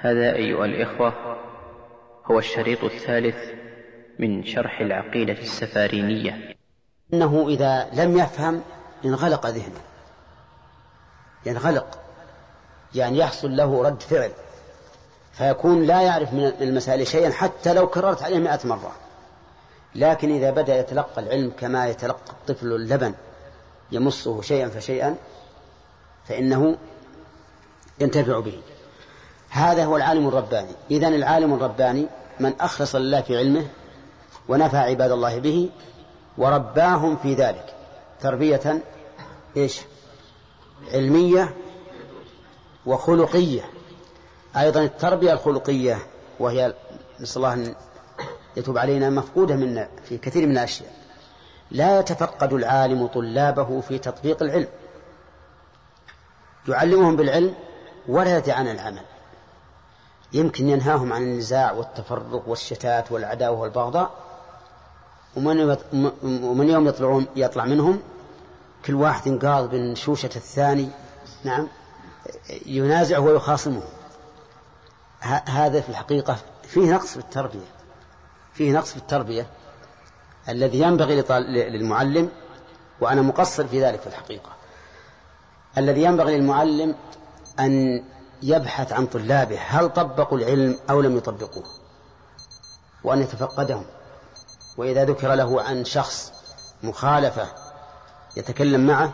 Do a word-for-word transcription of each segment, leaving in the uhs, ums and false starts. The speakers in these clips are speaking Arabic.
هذا أيها الإخوة هو الشريط الثالث من شرح العقيدة السفارينية. إنه إذا لم يفهم انغلق ذهنه، ينغلق يعني يحصل له رد فعل، فيكون لا يعرف من المسائل شيئا حتى لو كررت عليه مئة مرة. لكن إذا بدأ يتلقى العلم كما يتلقى الطفل اللبن يمصه شيئا فشيئا فإنه ينتفع به. هذا هو العالم الرباني. إذن العالم الرباني من أخلص لله في علمه ونفع عباد الله به ورباهم في ذلك تربية إيش؟ علمية وخلقية. أيضا التربية الخلقية وهي نسأل الله أن يتوب علينا مفقودة منا في كثير من الأشياء. لا يتفقد العالم طلابه في تطبيق العلم، يعلمهم بالعلم ولا يدع عن العمل. يمكن ينهاهم عن النزاع والتفرق والشتات والعداوة والبغضاء، ومن يوم يطلعون يطلع منهم كل واحد ينقاض من شوشة الثاني، نعم، ينازعه ويخاصمه. هذا في الحقيقة فيه نقص في التربية، فيه نقص في التربية الذي ينبغي للمعلم، وأنا مقصر في ذلك في الحقيقة. الذي ينبغي للمعلم أن يبحث عن طلابه هل طبقوا العلم أو لم يطبقوه، وأن يتفقدهم. وإذا ذكر له عن شخص مخالفة يتكلم معه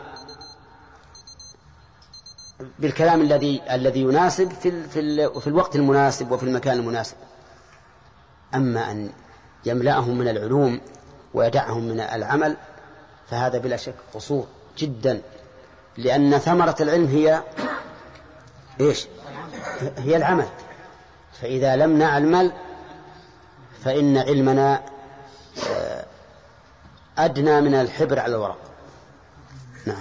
بالكلام الذي الذي يناسب في في في الوقت المناسب وفي المكان المناسب. أما أن يملأهم من العلوم ويدعهم من العمل فهذا بلا شك قصور جدا، لأن ثمرة العلم هي إيش؟ هي العمل. فإذا لم نعمل فإن علمنا أدنى من الحبر على الورق. نعم.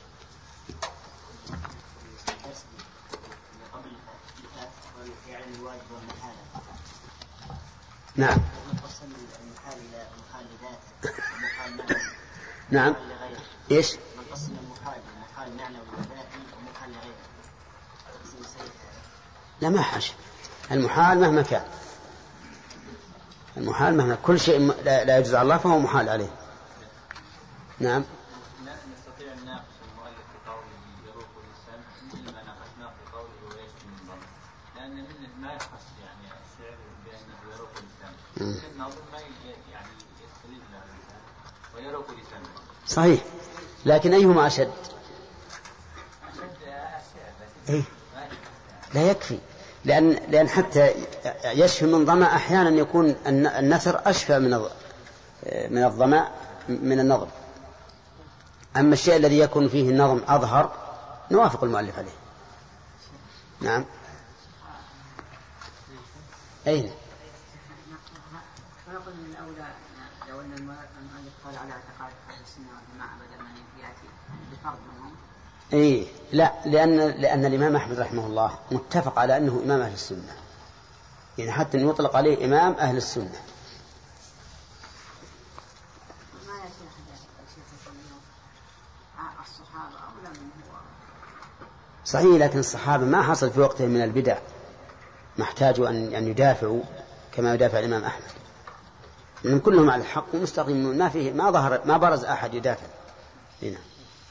نعم. نعم. إيش؟ لا ما حاجة، المحال مهما كان، المحال مهما كل شيء لا يجوز على الله فهو محال عليه. نعم. نستطيع أن نناقش المؤلف في قوله يروق للسمع مثل ما ناقشناه في قوله ويشفي من ضمه، لأن منه ما يخص يعني الشعر بأنه يروق للسمع، لكن أظن ما يعني يستدل له ويروق للسمع. صحيح، لكن أيهما أشد؟ إيه؟ لا يكفي، لأن لأن حتى يشفي من ظمأ أحيانا يكون النثر أشفى من من الظمأ من النظم. أما الشيء الذي يكون فيه النظم أظهر نوافق المؤلف عليه. نعم. أين؟ فنقول من الأولى لو أن المؤلف قال على اعتقاد أهل السنة والجماعة بدل من يأتي بفرض منهم. إيه لا، لأن لأن الإمام أحمد رحمه الله متفق على أنه إمام أهل السنة، يعني حتى أن يطلق عليه إمام أهل السنة. صحيح، لكن الصحابة ما حصل في وقتهم من البدع ما احتاجوا أن أن يدافعوا كما يدافع الإمام أحمد، لأنهم كلهم على الحق ومستقيمون، ما فيه ما ظهر ما برز أحد يدافع هنا.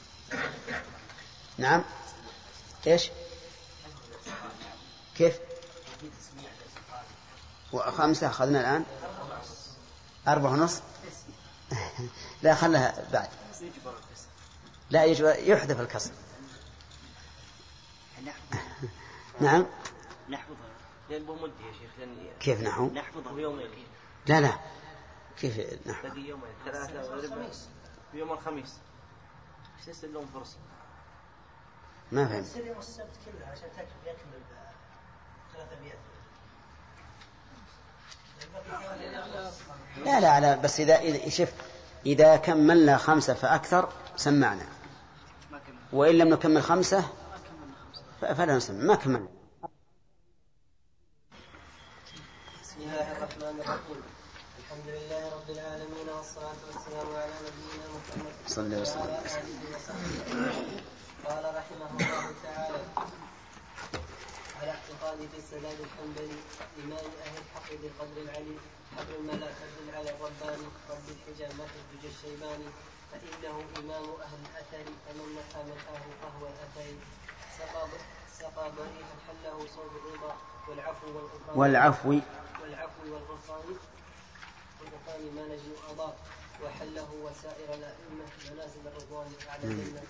نعم. إيش؟ كيف؟ وخمسة أخذنا الآن أربعة ونص. لا خلها بعد. لا يجب يحذف الكسر. نعم. نحفظها لأن بمده يا شيخ. كيف نحو؟ نحفظه يومين. لا لا كيف نحو؟ باقي يومين ثلاثة وربع يوم الخميس. سيسل لهم فرصة. ما فهمت. يصير يوم السبت كله عشان تكمل يكمل ثلاثمائة. لا لا على بس إذا إذا شف إذا كملنا خمسة فأكثر سمعنا، وإن لم نكمل خمسة فلا نسمع، ما كملنا. بسم الله الرحمن الرحيم. الحمد لله رب العالمين والصلاة والسلام على نبينا محمد صلى الله عليه وسلم. وعلى آله وصحبه. قال رحمه الله تعالى: على اعتقاد في السداد الحنبلي إمام أهل الحق بقدر العلي حبر الملا فضل على الرباني رب الحجاب محجج الشيباني فإنه إمام أهل الأثر فمن نحى متاه فهو الأثر سقى ضريحا حله صوب الرضا والعفو والغفران والعفو والعفو والغفران والغفران ما نجم أضاء وحله وسائر الأئمة منازل الرضوان أعلى الجنة.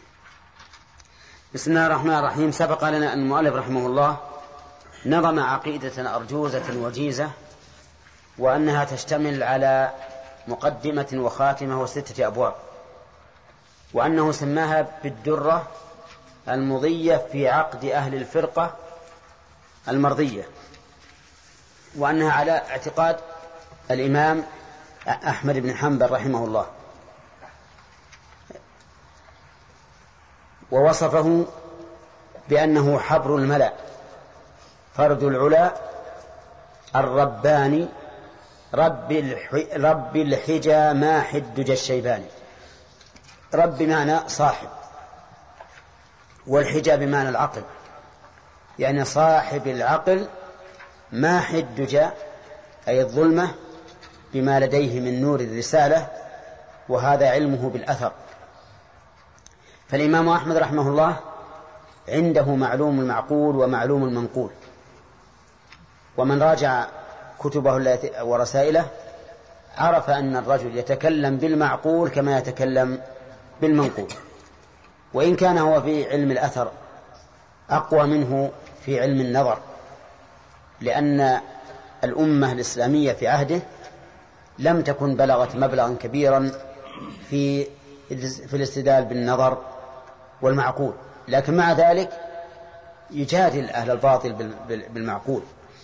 بسم الله الرحمن الرحيم. سبق لنا أن المؤلف رحمه الله نظم عقيدة أرجوزة وجيزة، وأنها تشتمل على مقدمة وخاتمة وستة أبواب، وأنه سماها بالدرة المضية في عقد أهل الفرقة المرضية، وأنها على اعتقاد الإمام أحمد بن حنبل رحمه الله، ووصفه بأنه حبر الملأ فرد العلا الرباني رب, رب الحجى ما حدج الشيباني. رب بمعنى صاحب، والحجى بمعنى العقل، يعني صاحب العقل ما حدج أي الظلمة بما لديه من نور الرسالة، وهذا علمه بالأثر. فالإمام أحمد رحمه الله عنده معلوم المعقول ومعلوم المنقول، ومن راجع كتبه ورسائله عرف أن الرجل يتكلم بالمعقول كما يتكلم بالمنقول، وإن كان هو في علم الأثر أقوى منه في علم النظر، لأن الأمة الإسلامية في عهده لم تكن بلغت مبلغا كبيرا في في الاستدلال بالنظر والمعقول، لكن مع ذلك يجادل أهل الباطل بالمعقول،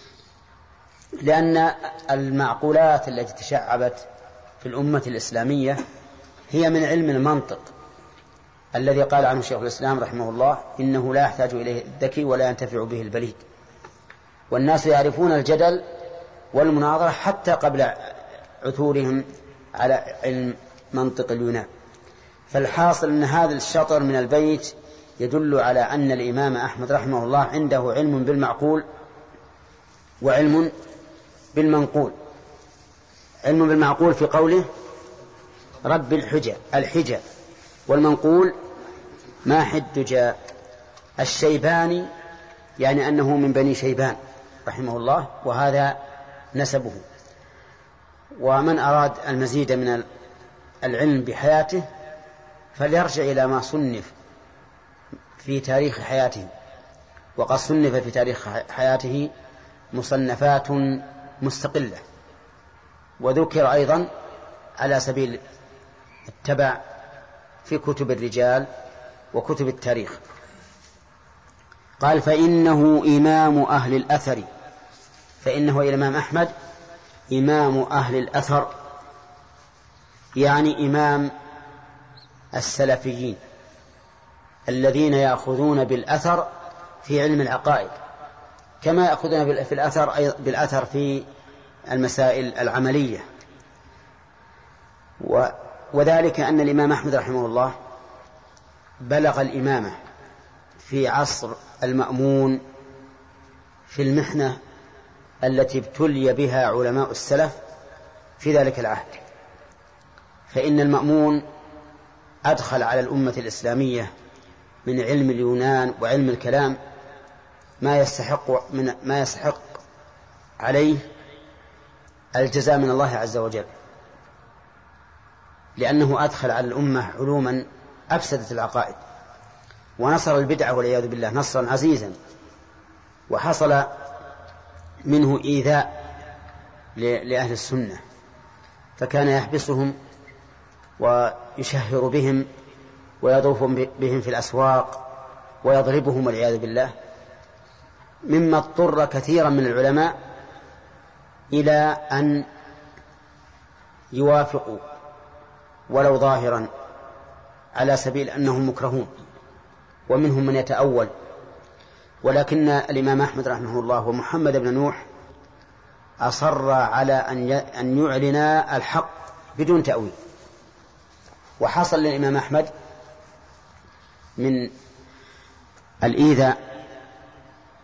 لأن المعقولات التي تشعبت في الأمة الإسلامية هي من علم المنطق الذي قال عنه شيخ الإسلام رحمه الله إنه لا يحتاج إليه الذكي ولا ينتفع به البليد. والناس يعرفون الجدل والمناظرة حتى قبل عثورهم على علم منطق اليونان. فالحاصل أن هذا الشطر من البيت يدل على أن الإمام أحمد رحمه الله عنده علم بالمعقول وعلم بالمنقول. علم بالمعقول في قوله رب الحجى الحجى، والمنقول ما حدج الشيباني، يعني أنه من بني شيبان رحمه الله، وهذا نسبه. ومن أراد المزيد من العلم بحياته فليرجع إلى ما صنف في تاريخ حياته، وقد صنف في تاريخ حياته مصنفات مستقلة، وذكر أيضا على سبيل التبع في كتب الرجال وكتب التاريخ. قال فإنه إمام أهل الأثر، فإنه الإمام أحمد إمام أهل الأثر، يعني إمام السلفيين الذين يأخذون بالأثر في علم العقائد كما يأخذون في الأثر بالأثر في المسائل العملية. وذلك أن الإمام أحمد رحمه الله بلغ الإمامة في عصر المأمون في المحنة التي ابتلي بها علماء السلف في ذلك العهد. فإن المأمون أدخل على الأمة الإسلامية من علم اليونان وعلم الكلام ما يستحق من ما يستحق عليه الجزاء من الله عز وجل، لأنه أدخل على الأمة علوما أفسدت العقائد ونصر البدعة والعياذ بالله نصرا عزيزا، وحصل منه إيذاء لأهل السنة، فكان يحبسهم ويشهر بهم ويضرب بهم في الأسواق ويضربهم والعياذ بالله، مما اضطر كثيرا من العلماء إلى أن يوافقوا ولو ظاهرا على سبيل أنهم مكرهون، ومنهم من يتأول. ولكن الإمام أحمد رحمه الله ومحمد بن نوح أصر على أن يعلن الحق بدون تأويل. وحصل للإمام أحمد من الإيذاء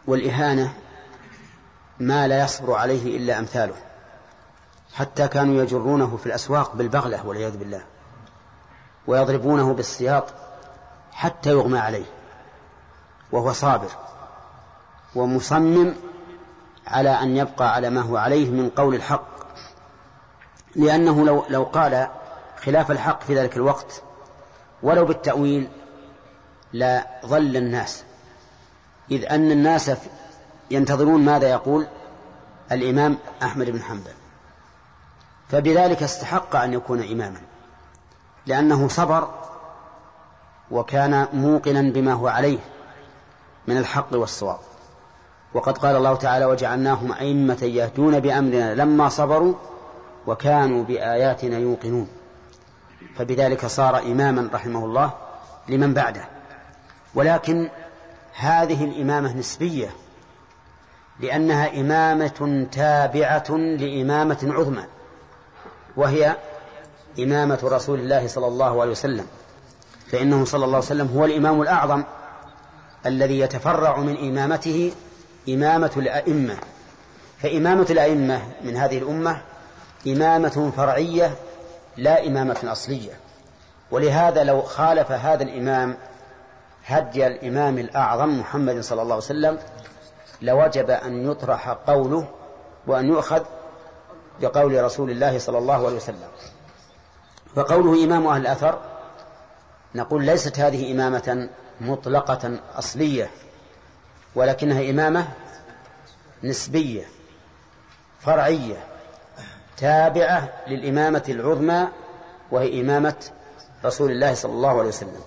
والإهانة ما لا يصبر عليه إلا أمثاله، حتى كانوا يجرونه في الأسواق بالبغلة والعياذ بالله، ويضربونه بالسياط حتى يغمى عليه، وهو صابر ومصمم على أن يبقى على ما هو عليه من قول الحق، لأنه لو, لو قال خلاف الحق في ذلك الوقت ولو بالتأويل لا ظل الناس، إذ أن الناس ينتظرون ماذا يقول الإمام أحمد بن حنبل، فبذلك استحق أن يكون إماما، لأنه صبر وكان موقنا بما هو عليه من الحق والصواب. وقد قال الله تعالى: وجعلناهم أئمة يهدون بأمرنا لما صبروا وكانوا بآياتنا يوقنون. فبذلك صار إماما رحمه الله لمن بعده. ولكن هذه الإمامة نسبية، لأنها إمامة تابعة لإمامة عظمى، وهي إمامة رسول الله صلى الله عليه وسلم، فإنه صلى الله عليه وسلم هو الإمام الأعظم الذي يتفرع من إمامته إمامة الأئمة. فإمامة الأئمة من هذه الأمة إمامة فرعية لا إمامة أصلية، ولهذا لو خالف هذا الإمام هدي الإمام الأعظم محمد صلى الله عليه وسلم لوجب أن يطرح قوله وأن يؤخذ بقول رسول الله صلى الله عليه وسلم. فقوله إمام أهل الأثر نقول ليست هذه إمامة مطلقة أصلية، ولكنها إمامة نسبية فرعية تابعة للإمامة العظمى، وهي إمامة رسول الله صلى الله عليه وسلم.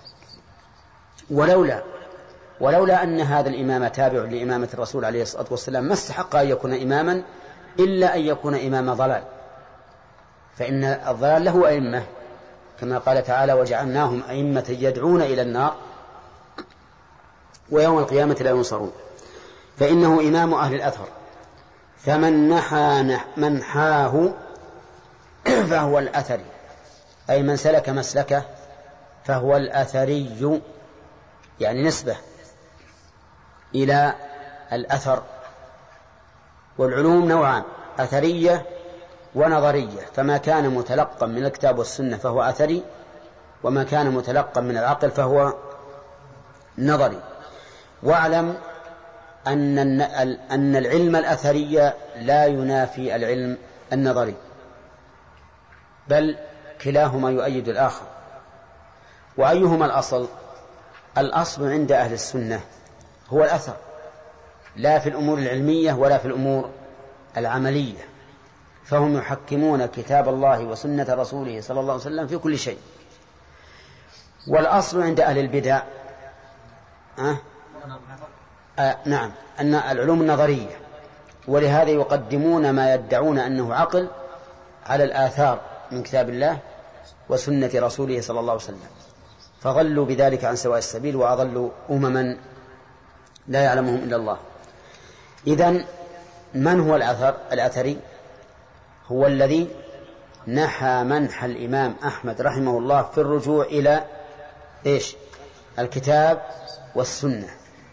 ولولا ولولا أن هذا الإمام تابع لإمامة الرسول عليه الصلاة والسلام ما استحق أن يكون إماما إلا أن يكون إمام ضلال، فإن الضلال له أئمة، كما قال تعالى: وجعلناهم أئمة يدعون إلى النار ويوم القيامة لا ينصرون. فإنه إمام أهل الأثر، فمن نحى منحاه فهو الأثري، أي من سلك مسلكه فهو الأثري، يعني نسبة إلى الأثر. والعلوم نوعان: أثرية ونظرية، فما كان متلقا من الكتاب والسنة فهو أثري، وما كان متلقا من العقل فهو نظري. واعلم أن أن العلم الأثري لا ينافي العلم النظري، بل كلاهما يؤيد الآخر. وأيهما الأصل؟ الأصل عند أهل السنة هو الأثر، لا في الأمور العلمية ولا في الأمور العملية، فهم يحكمون كتاب الله وسنة رسوله صلى الله عليه وسلم في كل شيء. والأصل عند أهل البدع أه؟ آه نعم أن العلوم النظرية، ولهذا يقدمون ما يدعون أنه عقل على الآثار من كتاب الله وسنة رسوله صلى الله عليه وسلم، فضلوا بذلك عن سواء السبيل وأضلوا أمما لا يعلمهم إلا الله. إذن من هو الأثر الأثري؟ هو الذي نحى منح الإمام أحمد رحمه الله في الرجوع إلى إيش؟ الكتاب والسنة.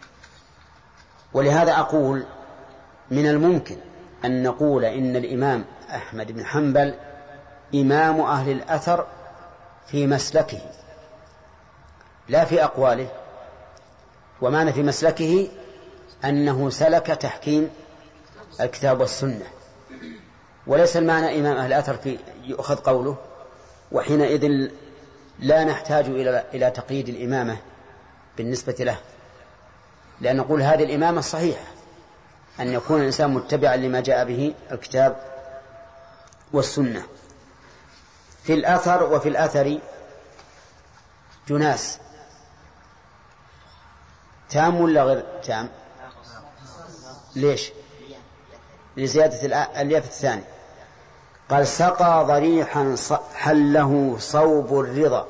ولهذا أقول من الممكن أن نقول إن الإمام أحمد بن حنبل إمام أهل الأثر في مسلكه لا في أقواله، ومعنى في مسلكه أنه سلك تحكيم الكتاب والسنة، وليس المعنى إمام أهل الأثر في يؤخذ قوله، وحينئذ لا نحتاج إلى إلى تقييد الإمامة بالنسبة له، لأن نقول هذه الإمامة الصحيحة أن يكون الإنسان متبعا لما جاء به الكتاب والسنة. في الأثر وفي الأثر جناس، تام ولا غير تام؟ ليش؟ لزيادة الياء الثاني. قال: سقى ضريحا حله صوب الرضا.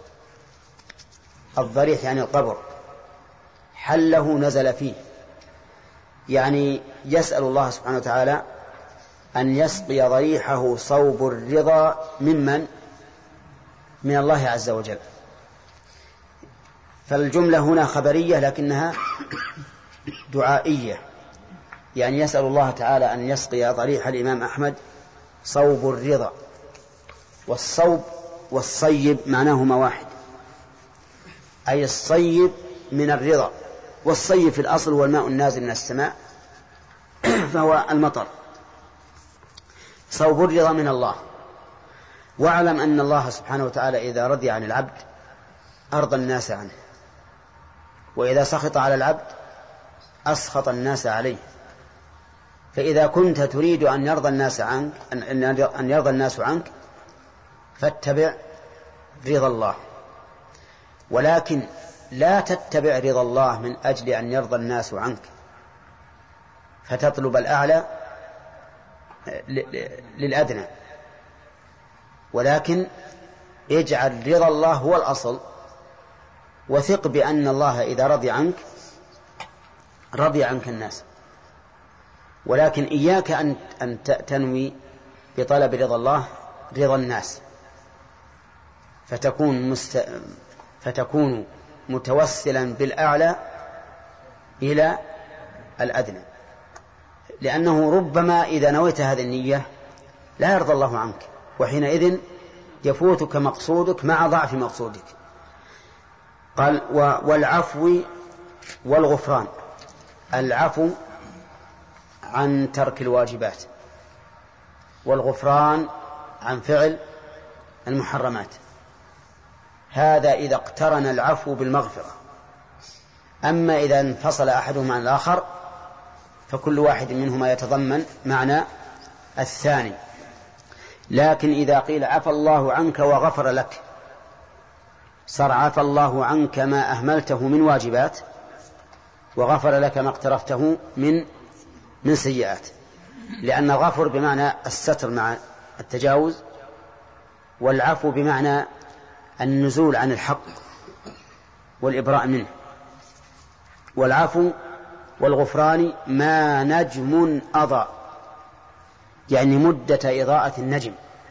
الضريح يعني القبر، حله نزل فيه، يعني يسأل الله سبحانه وتعالى أن يسقي ضريحه صوب الرضا ممن؟ من الله عز وجل. فالجملة هنا خبرية لكنها دعائية، يعني يسأل الله تعالى أن يسقي ضريح الإمام أحمد صوب الرضا. والصوب والصيب معناهما واحد، أي الصيب من الرضا، والصيب في الأصل هو الماء النازل من السماء فهو المطر. صوب الرضا من الله. واعلم أن الله سبحانه وتعالى إذا رضي عن العبد أرضى الناس عنه، وإذا سخط على العبد أسخط الناس عليه. فإذا كنت تريد أن يرضى الناس عنك أن يرضى الناس عنك فاتبع رضا الله، ولكن لا تتبع رضا الله من أجل أن يرضى الناس عنك فتطلب الأعلى للأدنى، ولكن اجعل رضا الله هو الأصل، وثق بأن الله إذا رضي عنك رضي عنك الناس. ولكن إياك أن تنوي بطلب رضا الله رضا الناس فتكون, مست... فتكون متوسلا بالأعلى إلى الأدنى، لأنه ربما إذا نويت هذه النية لا يرضى الله عنك، وحينئذ يفوتك مقصودك مع ضعف مقصودك. قال والعفو والغفران. العفو عن ترك الواجبات، والغفران عن فعل المحرمات. هذا إذا اقترن العفو بالمغفرة. أما إذا انفصل أحدهما عن الآخر فكل واحد منهما يتضمن معنى الثاني. لكن إذا قيل عفى الله عنك وغفر لك صار عفى الله عنك ما أهملته من واجبات وغفر لك ما اقترفته من من سيئات، لأن الغفر بمعنى الستر مع التجاوز، والعفو بمعنى النزول عن الحق والإبراء منه. والعفو والغفران ما نجم أضاء، يعني مدة إضاءة النجم.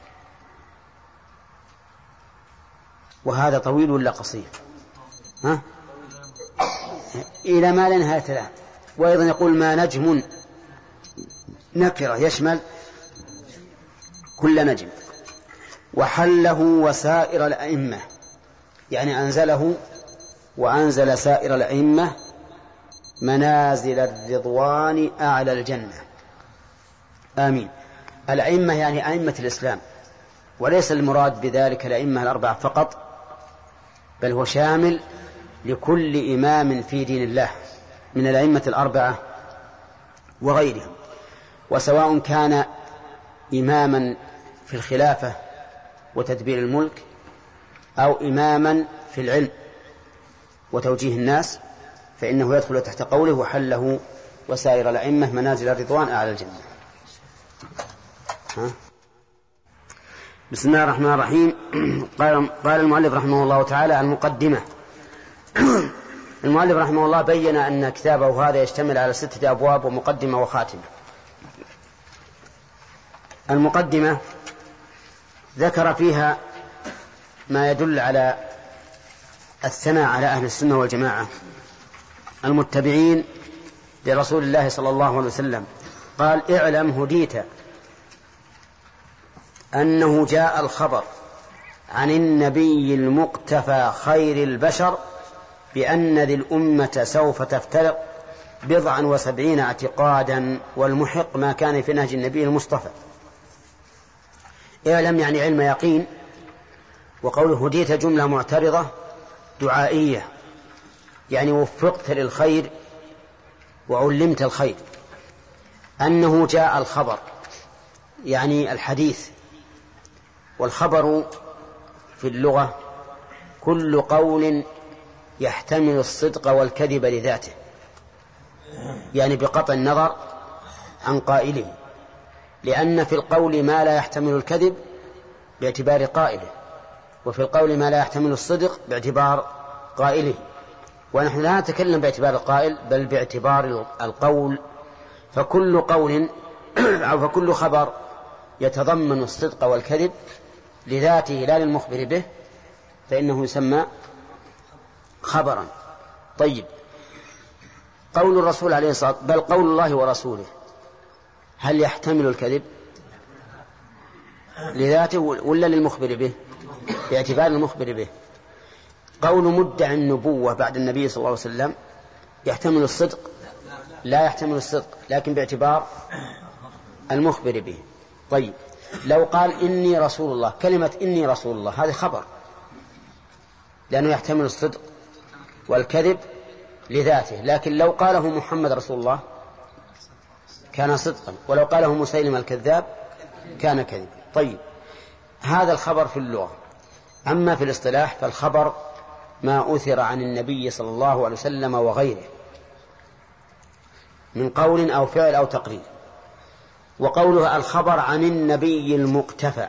وهذا طويل ولا قصير؟ ها؟ إلى ما لا نهاية له. وأيضا يقول ما نجم نكرة يشمل كل نجم. وحله وسائر الأئمة، يعني أنزله وأنزل سائر الأئمة منازل الرضوان أعلى الجنة. آمين. الأئمة يعني أئمة الإسلام، وليس المراد بذلك الأئمة الأربعة فقط، بل هو شامل لكل إمام في دين الله من الأئمة الأربعة وغيرهم، وسواء كان إماما في الخلافة وتدبير الملك أو إماما في العلم وتوجيه الناس، فإنه يدخل تحت قوله وحله وسائر الأئمة منازل الرضوان أعلى الجنة. ها؟ بسم الله الرحمن الرحيم. قال, قال المؤلف رحمه الله تعالى المقدمة. المؤلف رحمه الله بين أن كتابه هذا يشتمل على ستة أبواب ومقدمة وخاتمة. المقدمة ذكر فيها ما يدل على الثناء على أهل السنة والجماعة المتبعين لرسول الله صلى الله عليه وسلم. قال اعلم هديت أنه جاء الخبر عن النبي المقتفى خير البشر بأن ذي الأمة سوف تفترق بضعا وسبعين اعتقادا، والمحق ما كان في نهج النبي المصطفى. اعلم يعني علم يقين. وقوله هديت جملة معترضة دعائية، يعني وفقت للخير وعلمت الخير. أنه جاء الخبر يعني الحديث، والخبر في اللغة كل قول يحتمل الصدق والكذب لذاته، يعني بقطع النظر عن قائله، لأن في القول ما لا يحتمل الكذب باعتبار قائله، وفي القول ما لا يحتمل الصدق باعتبار قائله. ونحن لا نتكلم باعتبار القائل بل باعتبار القول. فكل قول أو فكل خبر يتضمن الصدق والكذب لذاته لا للمخبر به فإنه يسمى خبرا. طيب، قول الرسول عليه الصلاة بل قول الله ورسوله هل يحتمل الكذب لذاته ولا للمخبر به؟ باعتبار المخبر به. قول مدعي النبوة بعد النبي صلى الله عليه وسلم يحتمل الصدق؟ لا يحتمل الصدق، لكن باعتبار المخبر به. طيب لو قال إني رسول الله، كلمة إني رسول الله هذا خبر، لأنه يحتمل الصدق والكذب لذاته، لكن لو قاله محمد رسول الله كان صدقا، ولو قاله مسيلم الكذاب كان كذبا. طيب هذا الخبر في اللغة. أما في الاصطلاح فالخبر ما أثر عن النبي صلى الله عليه وسلم وغيره من قول أو فعل أو تقرير. وقولها الخبر عن النبي المقتفى،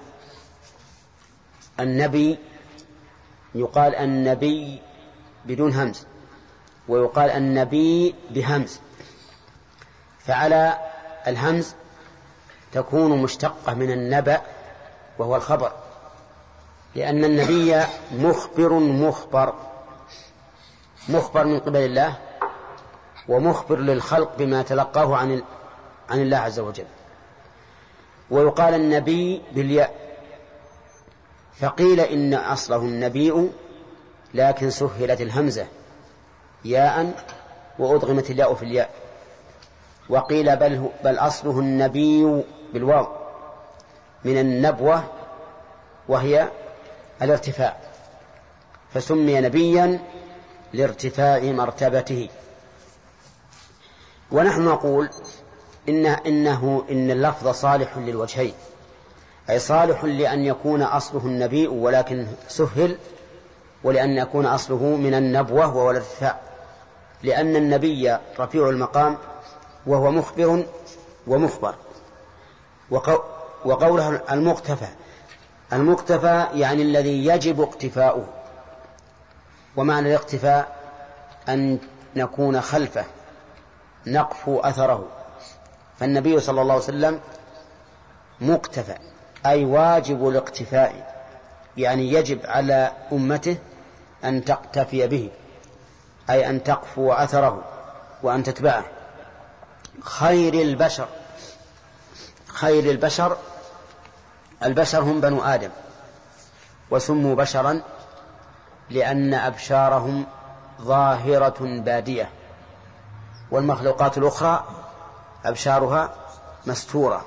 النبي يقال النبي بدون همز، ويقال النبي بهمز، فعلى الهمز تكون مشتقة من النبأ وهو الخبر، لأن النبي مخبر مخبر مخبر من قبل الله، ومخبر للخلق بما تلقاه عن عن الله عز وجل. ويقال النبي بالياء، فقيل إن أصله النبي لكن سهلت الهمزة ياء وأضغمت الياء في الياء. وقيل بل, بل أصله النبي بالواو من النبوة وهي الارتفاع، فسمي نبيا لارتفاع مرتبته. ونحن نقول إن إنه إن اللفظ صالح للوجهين، أي صالح لأن يكون أصله النبي ولكن سهل، ولأن يكون أصله من النبوة وهو الارتفاع، لأن النبي رفيع المقام وهو مخبر ومخبر. وقوله المقتفى، المقتفى يعني الذي يجب اقتفاؤه، ومعنى الاقتفاء أن نكون خلفه نقفو أثره، فالنبي صلى الله عليه وسلم مقتفى أي واجب الاقتفاء، يعني يجب على أمته أن تقتفي به، أي أن تقفو أثره وأن تتبعه. خير البشر، خير البشر، البشر هم بنو آدم، وسموا بشرا لأن أبشارهم ظاهرة بادية، والمخلوقات الأخرى أبشارها مستورة.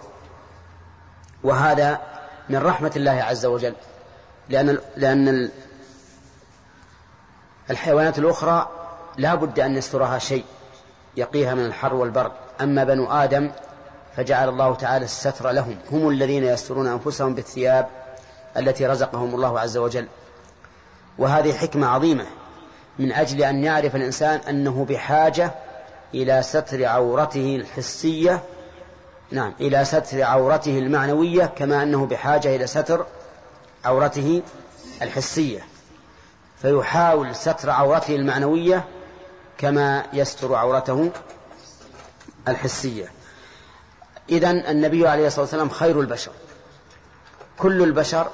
وهذا من رحمة الله عز وجل، لأن لأن الحيوانات الأخرى لا بد أن يسترها شيء يقيها من الحر والبرد، أما بنو آدم فجعل الله تعالى الستر لهم، هم الذين يسترون أنفسهم بالثياب التي رزقهم الله عز وجل. وهذه حكمة عظيمة من أجل أن يعرف الإنسان أنه بحاجة إلى ستر عورته الحسية، نعم إلى ستر عورته المعنوية، كما أنه بحاجة إلى ستر عورته الحسية، فيحاول ستر عورته المعنوية كما يستر عورته الحسية. إذن النبي عليه الصلاة والسلام خير البشر، كل البشر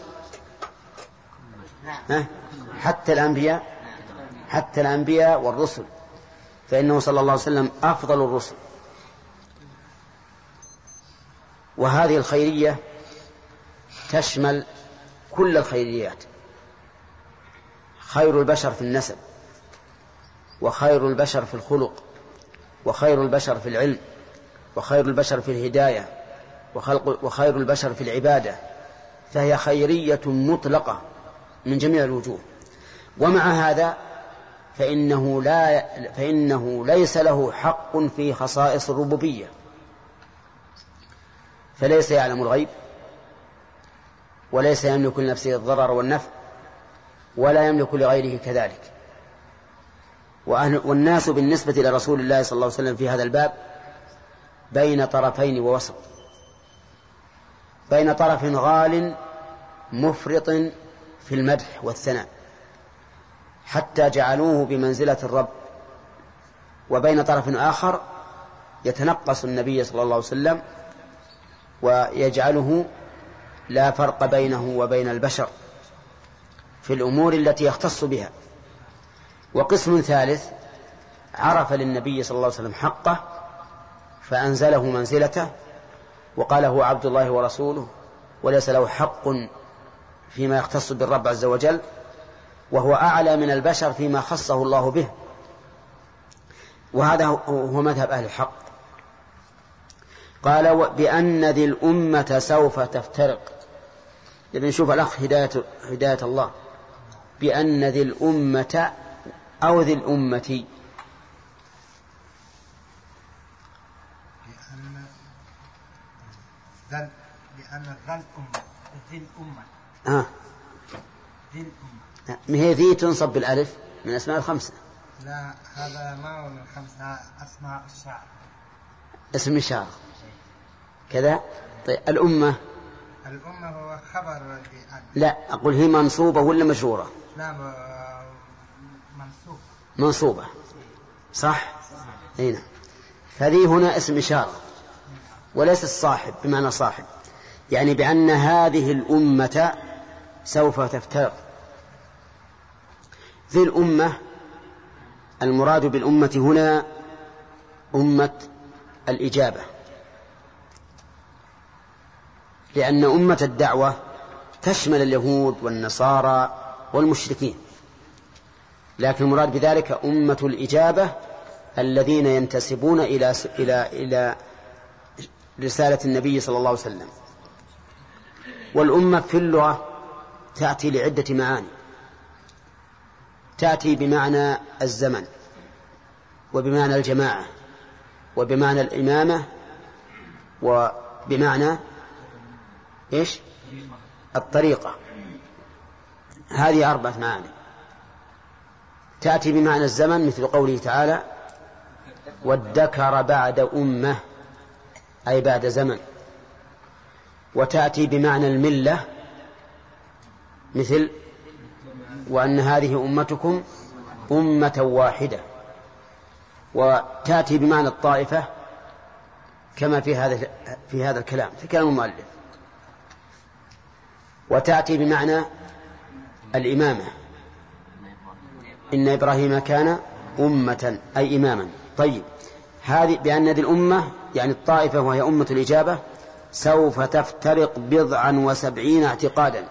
حتى الأنبياء، حتى الأنبياء والرسل، فإنه صلى الله عليه وسلم أفضل الرسل. وهذه الخيرية تشمل كل الخيريات، خير البشر في النسب، وخير البشر في الخلق، وخير البشر في العلم، وخير البشر في الهداية، وخير البشر في العبادة، فهي خيرية مطلقة من جميع الوجوه. ومع هذا فإنه, لا فإنه ليس له حق في خصائص الربوبية، فليس يعلم الغيب، وليس يملك لنفسه الضرر والنفع، ولا يملك لغيره كذلك. والناس بالنسبة إلى رسول الله صلى الله عليه وسلم في هذا الباب بين طرفين ووسط، بين طرف غال مفرط في المدح والثناء حتى جعلوه بمنزلة الرب، وبين طرف آخر يتنقص النبي صلى الله عليه وسلم ويجعله لا فرق بينه وبين البشر في الأمور التي يختص بها. وقسم ثالث عرف للنبي صلى الله عليه وسلم حقه فأنزله منزلته وقال هو عبد الله ورسوله وليس له حق فيما يختص بالرب عز وجل، وهو أعلى من البشر فيما خصه الله به. وهذا هو مذهب أهل الحق. قال بأن ذي الأمة سوف تفترق. يعني نشوف الأخ هداية, هداية الله. بأن ذي الأمة أو ذي الأمة، بأن بأن ذي الأمة ذي الأمة آه. ذي الأمة ما هي ذي تنصب بالألف من أسماء الخمسة؟ لا، هذا ما هو من الخمسة، أسماء الشعر، اسم الشعر كذا. طيب الأمة الأمة هو خبر بأن. لا، أقول هي منصوبة ولا مجرورة؟ لا، منصوبة. منصوبة صح؟ هنا هذه هنا اسم إشارة وليس الصاحب بمعنى صاحب. يعني بأن هذه الأمة سوف تفترق. ذي الأمة المراد بالأمة هنا أمة الإجابة، لأن أمة الدعوة تشمل اليهود والنصارى والمشركين، لكن المراد بذلك أمة الإجابة الذين ينتسبون إلى إلى إلى رسالة النبي صلى الله عليه وسلم. والأمة في اللغة تأتي لعدة معاني. تأتي بمعنى الزمن، وبمعنى الجماعة، وبمعنى الإمامة، وبمعنى إيش؟ الطريقة. هذه أربعة معاني. تأتي بمعنى الزمن مثل قوله تعالى وادكر بعد أمة، أي بعد زمن. وتأتي بمعنى الملة مثل وأن هذه أمتكم أمة واحدة. وتأتي بمعنى الطائفة كما في هذا في هذا الكلام في كلام المؤلف. وتأتي بمعنى الإمامة، إن إبراهيم كان أمة أي إماما. طيب، هذه بأن هذه الأمة يعني الطائفة وهي أمة الإجابة سوف تفترق بضعا وسبعين اعتقادا.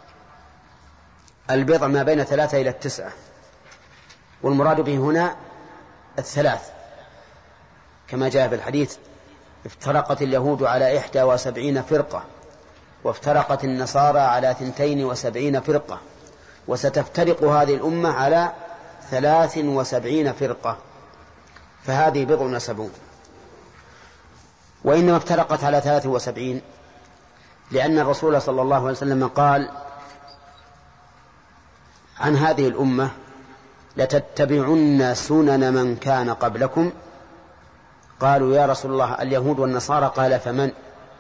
البضع ما بين ثلاثة إلى التسعة، والمراد به هنا الثلاث كما جاء في الحديث افترقت اليهود على إحدى وسبعين فرقة، وافترقت النصارى على ثنتين وسبعين فرقة، وستفترق هذه الأمة على ثلاث وسبعين فرقة، فهذه بضع وسبعون. وإنما افترقت على ثلاث وسبعين لأن الرسول صلى الله عليه وسلم قال عن هذه الأمة لتتبعن سنن من كان قبلكم. قالوا يا رسول الله اليهود والنصارى؟ قال فمن؟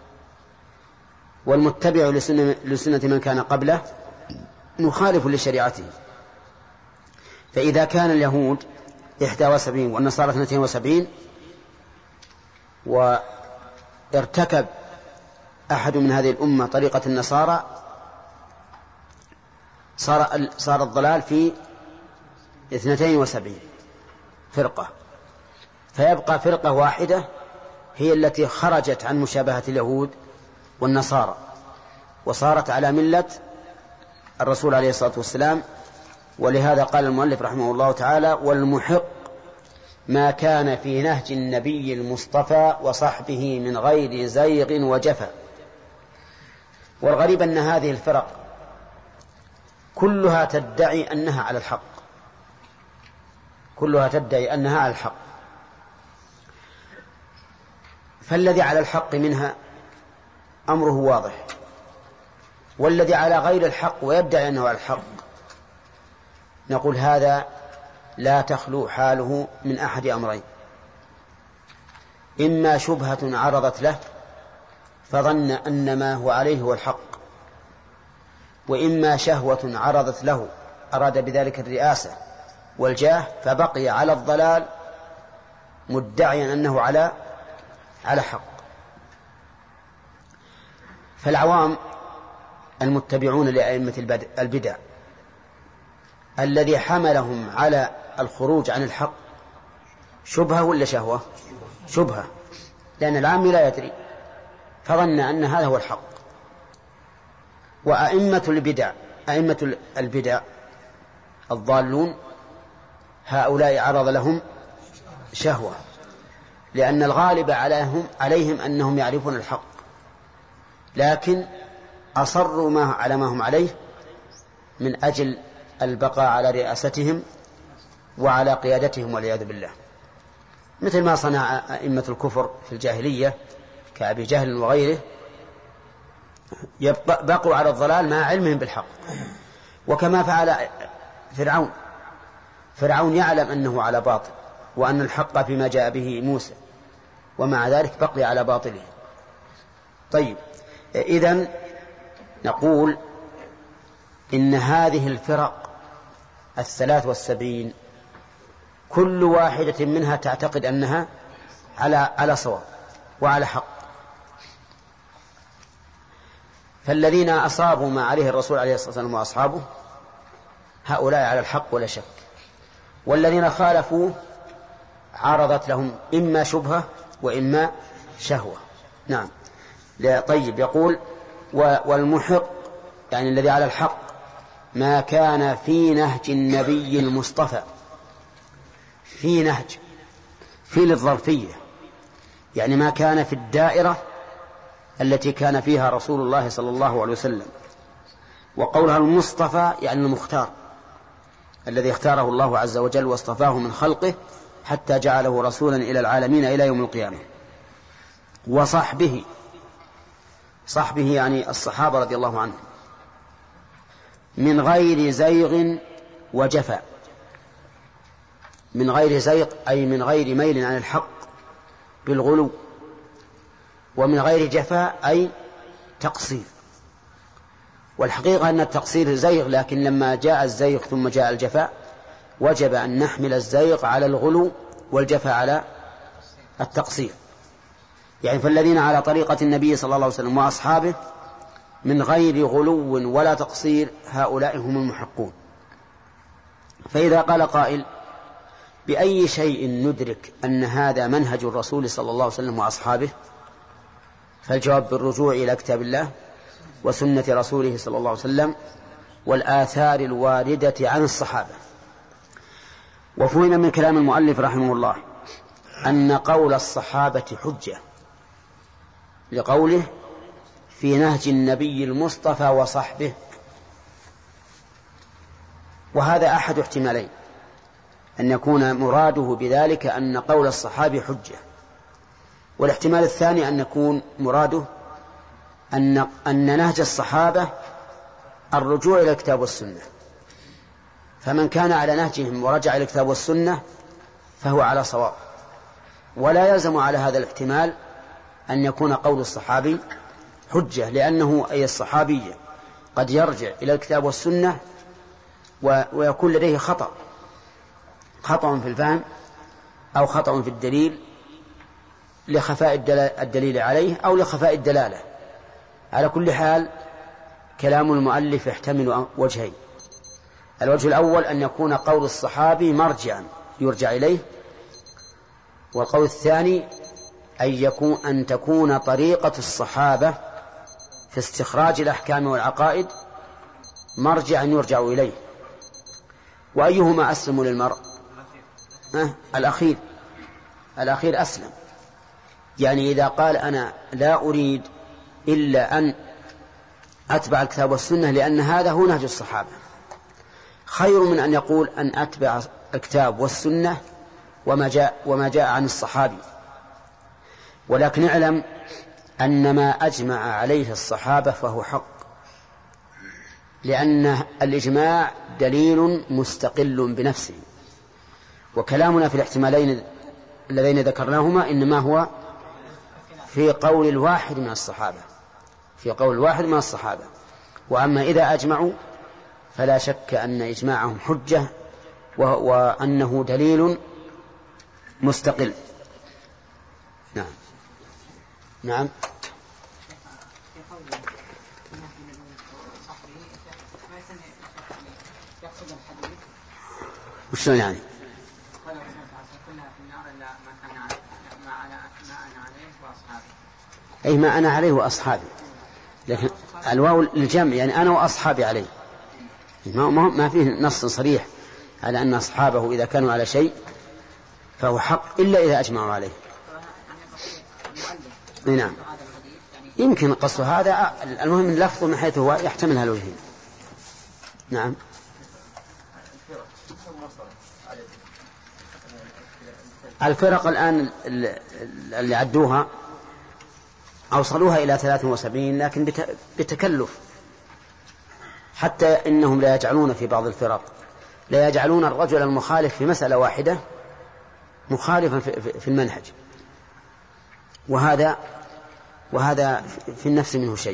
والمتبع لسنة, لسنة من كان قبله مخالف لشريعته. فإذا كان اليهود إحدى وسبعين والنصارى اثنتين وسبعين، وارتكب أحد من هذه الأمة طريقة النصارى، صار, صار الضلال في اثنتين وسبعين فرقة، فيبقى فرقة واحدة هي التي خرجت عن مشابهة اليهود والنصارى وصارت على ملة الرسول عليه الصلاة والسلام. ولهذا قال المؤلف رحمه الله تعالى والمحق ما كان في نهج النبي المصطفى وصحبه من غير زيغ وجفا. والغريب أن هذه الفرق كلها تدعي أنها على الحق، كلها تدعي أنها على الحق. فالذي على الحق منها أمره واضح، والذي على غير الحق ويدعي أنه على الحق نقول هذا لا تخلو حاله من أحد أمرين: إما شبهة عرضت له فظن أن ما هو عليه هو الحق، وإما شهوة عرضت له أراد بذلك الرئاسة والجاه فبقي على الضلال مدعيا أنه على على حق. فالعوام المتبعون لأئمة البدع الذي حملهم على الخروج عن الحق شبهة ولا شهوة؟ شبهة، لأن العام لا يدري فظن أن هذا هو الحق. وأئمة البدع أئمة البدع الضالون هؤلاء عرض لهم شهوة، لأن الغالب عليهم, عليهم أنهم يعرفون الحق، لكن أصروا ما على ما هم عليه من أجل البقاء على رئاستهم وعلى قيادتهم والعياذ بالله، مثل ما صنع أئمة الكفر في الجاهلية كأبي جهل وغيره، بقوا على الضلال مع علمهم بالحق. وكما فعل فرعون فرعون يعلم أنه على باطل وأن الحق فيما جاء به موسى، ومع ذلك بقي على باطله. طيب، إذن نقول إن هذه الفرق الثلاث والسبعين كل واحدة منها تعتقد أنها على على صواب وعلى حق، فالذين أصابوا ما عليه الرسول عليه الصلاة والسلام وأصحابه هؤلاء على الحق ولا شك، والذين خالفوه عرضت لهم إما شبهة وإما شهوة. نعم. طيب، يقول والمحق يعني الذي على الحق ما كان في نهج النبي المصطفى. في نهج، في للظرفية، يعني ما كان في الدائرة التي كان فيها رسول الله صلى الله عليه وسلم. وقولها المصطفى يعني المختار، الذي اختاره الله عز وجل واصطفاه من خلقه حتى جعله رسولا إلى العالمين إلى يوم القيامة. وصحبه، صحبه يعني الصحابة رضي الله عنهم، من غير زيغ وجفاء. من غير زيغ أي من غير ميل عن الحق بالغلو، ومن غير جفاء أي تقصير. والحقيقة أن التقصير زيغ، لكن لما جاء الزيغ ثم جاء الجفاء وجب أن نحمل الزيغ على الغلو والجفاء على التقصير. يعني فالذين على طريقة النبي صلى الله عليه وسلم وأصحابه من غير غلو ولا تقصير هؤلاء هم المحقون. فإذا قال قائل بأي شيء ندرك أن هذا منهج الرسول صلى الله عليه وسلم وأصحابه؟ فالجواب بالرجوع إلى كتاب الله وسنة رسوله صلى الله عليه وسلم والآثار الواردة عن الصحابة. وفهم من كلام المؤلف رحمه الله أن قول الصحابة حجة لقوله في نهج النبي المصطفى وصحبه، وهذا أحد احتمالين، أن يكون مراده بذلك أن قول الصحابي حجة، والاحتمال الثاني أن يكون مراده أن, أن نهج الصحابة الرجوع إلى الكتاب والسنة، فمن كان على نهجهم ورجع إلى الكتاب والسنة فهو على صواب. ولا يلزم على هذا الاحتمال أن يكون قول الصحابي حجة، لأنه أي الصحابي قد يرجع إلى الكتاب والسنة ويكون لديه خطأ خطأ في الفهم أو خطأ في الدليل لخفاء الدليل عليه أو لخفاء الدلالة. على كل حال كلام المؤلف يحتمل وجهين: الوجه الأول أن يكون قول الصحابي مرجعا يرجع إليه، والقول الثاني أن يكون أن تكون طريقة الصحابة في استخراج الأحكام والعقائد مرجعا يرجع إليه. وأيهما أسلم للمرء؟ أه؟ الأخير الأخير أسلم. يعني إذا قال أنا لا أريد إلا أن أتبع الكتاب والسنة لأن هذا هو نهج الصحابة، خير من أن يقول أن أتبع الكتاب والسنة وما جاء, وما جاء عن الصحابي. ولكن اعلم أن ما أجمع عليه الصحابة فهو حق، لأن الإجماع دليل مستقل بنفسه. وكلامنا في الاحتمالين اللذين ذكرناهما إنما هو في قول الواحد من الصحابة في قول الواحد من الصحابة. وأما إذا أجمعوا فلا شك أن إجماعهم حجة وأنه دليل مستقل. نعم نعم وشلون يعني؟ كلها في النار إلا ما كان عليه ما أنا ما أنا عليه وأصحابي. أي ما أنا عليه وأصحابي، لكن الواو للجمع يعني أنا وأصحابي عليه، ما ما فيه نص صريح على أن أصحابه إذا كانوا على شيء فهو حق إلا إذا أجمعوا عليه. نعم يمكن قص هذا، المهم اللفظ من حيث هو يحتمل هالوجهين. نعم. الفرق الآن اللي عدوها أوصلوها إلى ثلاث وسبعين، لكن بتكلف، حتى إنهم لا يجعلون في بعض الفرق لا يجعلون الرجل المخالف في مسألة واحدة مخالفا في المنهج، وهذا وهذا في النفس منه شيء.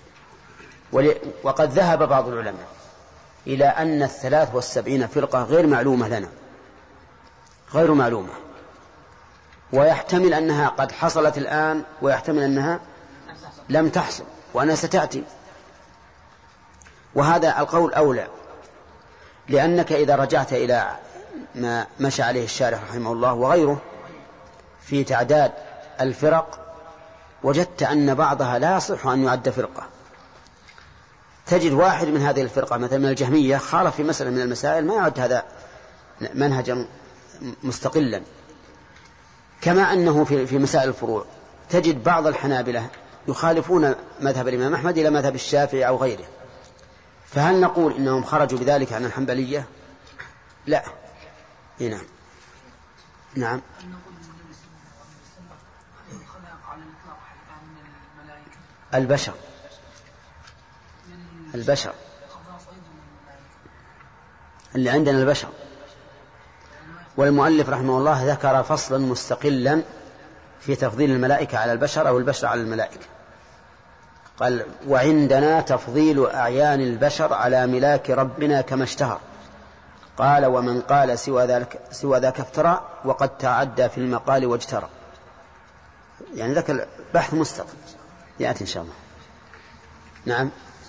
وقد ذهب بعض العلماء إلى أن الثلاث والسبعين فرقة غير معلومة لنا، غير معلومة، ويحتمل أنها قد حصلت الآن، ويحتمل أنها لم تحصل وأنها ستأتي. وهذا القول أولى، لأنك إذا رجعت إلى ما مشى عليه الشارح رحمه الله وغيره في تعداد الفرق وجدت أن بعضها لا يصح أن يعد فرقة. تجد واحد من هذه الفرقة مثلا من الجهمية خالف في مسألة من المسائل، ما يعد هذا منهجا مستقلا. كما أنه في مسائل الفروع تجد بعض الحنابلة يخالفون مذهب الإمام أحمد إلى مذهب الشافعي أو غيره، فهل نقول إنهم خرجوا بذلك عن الحنبلية؟ لا. نعم نعم. البشر البشر اللي عندنا البشر. والمؤلف رحمه الله ذكر فصلا مستقلا في تفضيل الملائكة على البشر أو البشر على الملائكة، قال: وعندنا تفضيل أعيان البشر على ملاك ربنا كما اشتهر. قال: ومن قال سوى ذلك سوى ذاك افترى، وقد تعدى في المقال واجترى. يعني ذاك بحث مستقل يأتي إن شاء الله. نعم.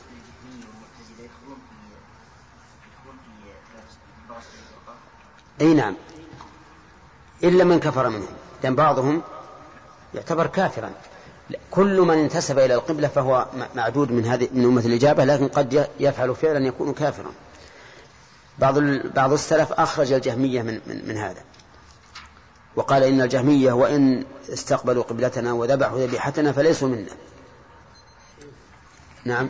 أي نعم، إلا من كفر منهم، لأن بعضهم يعتبر كافرا. كل من انتسب إلى القبلة فهو معدود من هذه من أمة الإجابة، لكن قد يفعل فعلا يكون كافرا. بعض بعض السلف أخرج الجهمية من, من, من هذا، وقال إن الجهمية وإن استقبلوا قبلتنا وذبحوا ذبيحتنا فليسوا منا. نعم.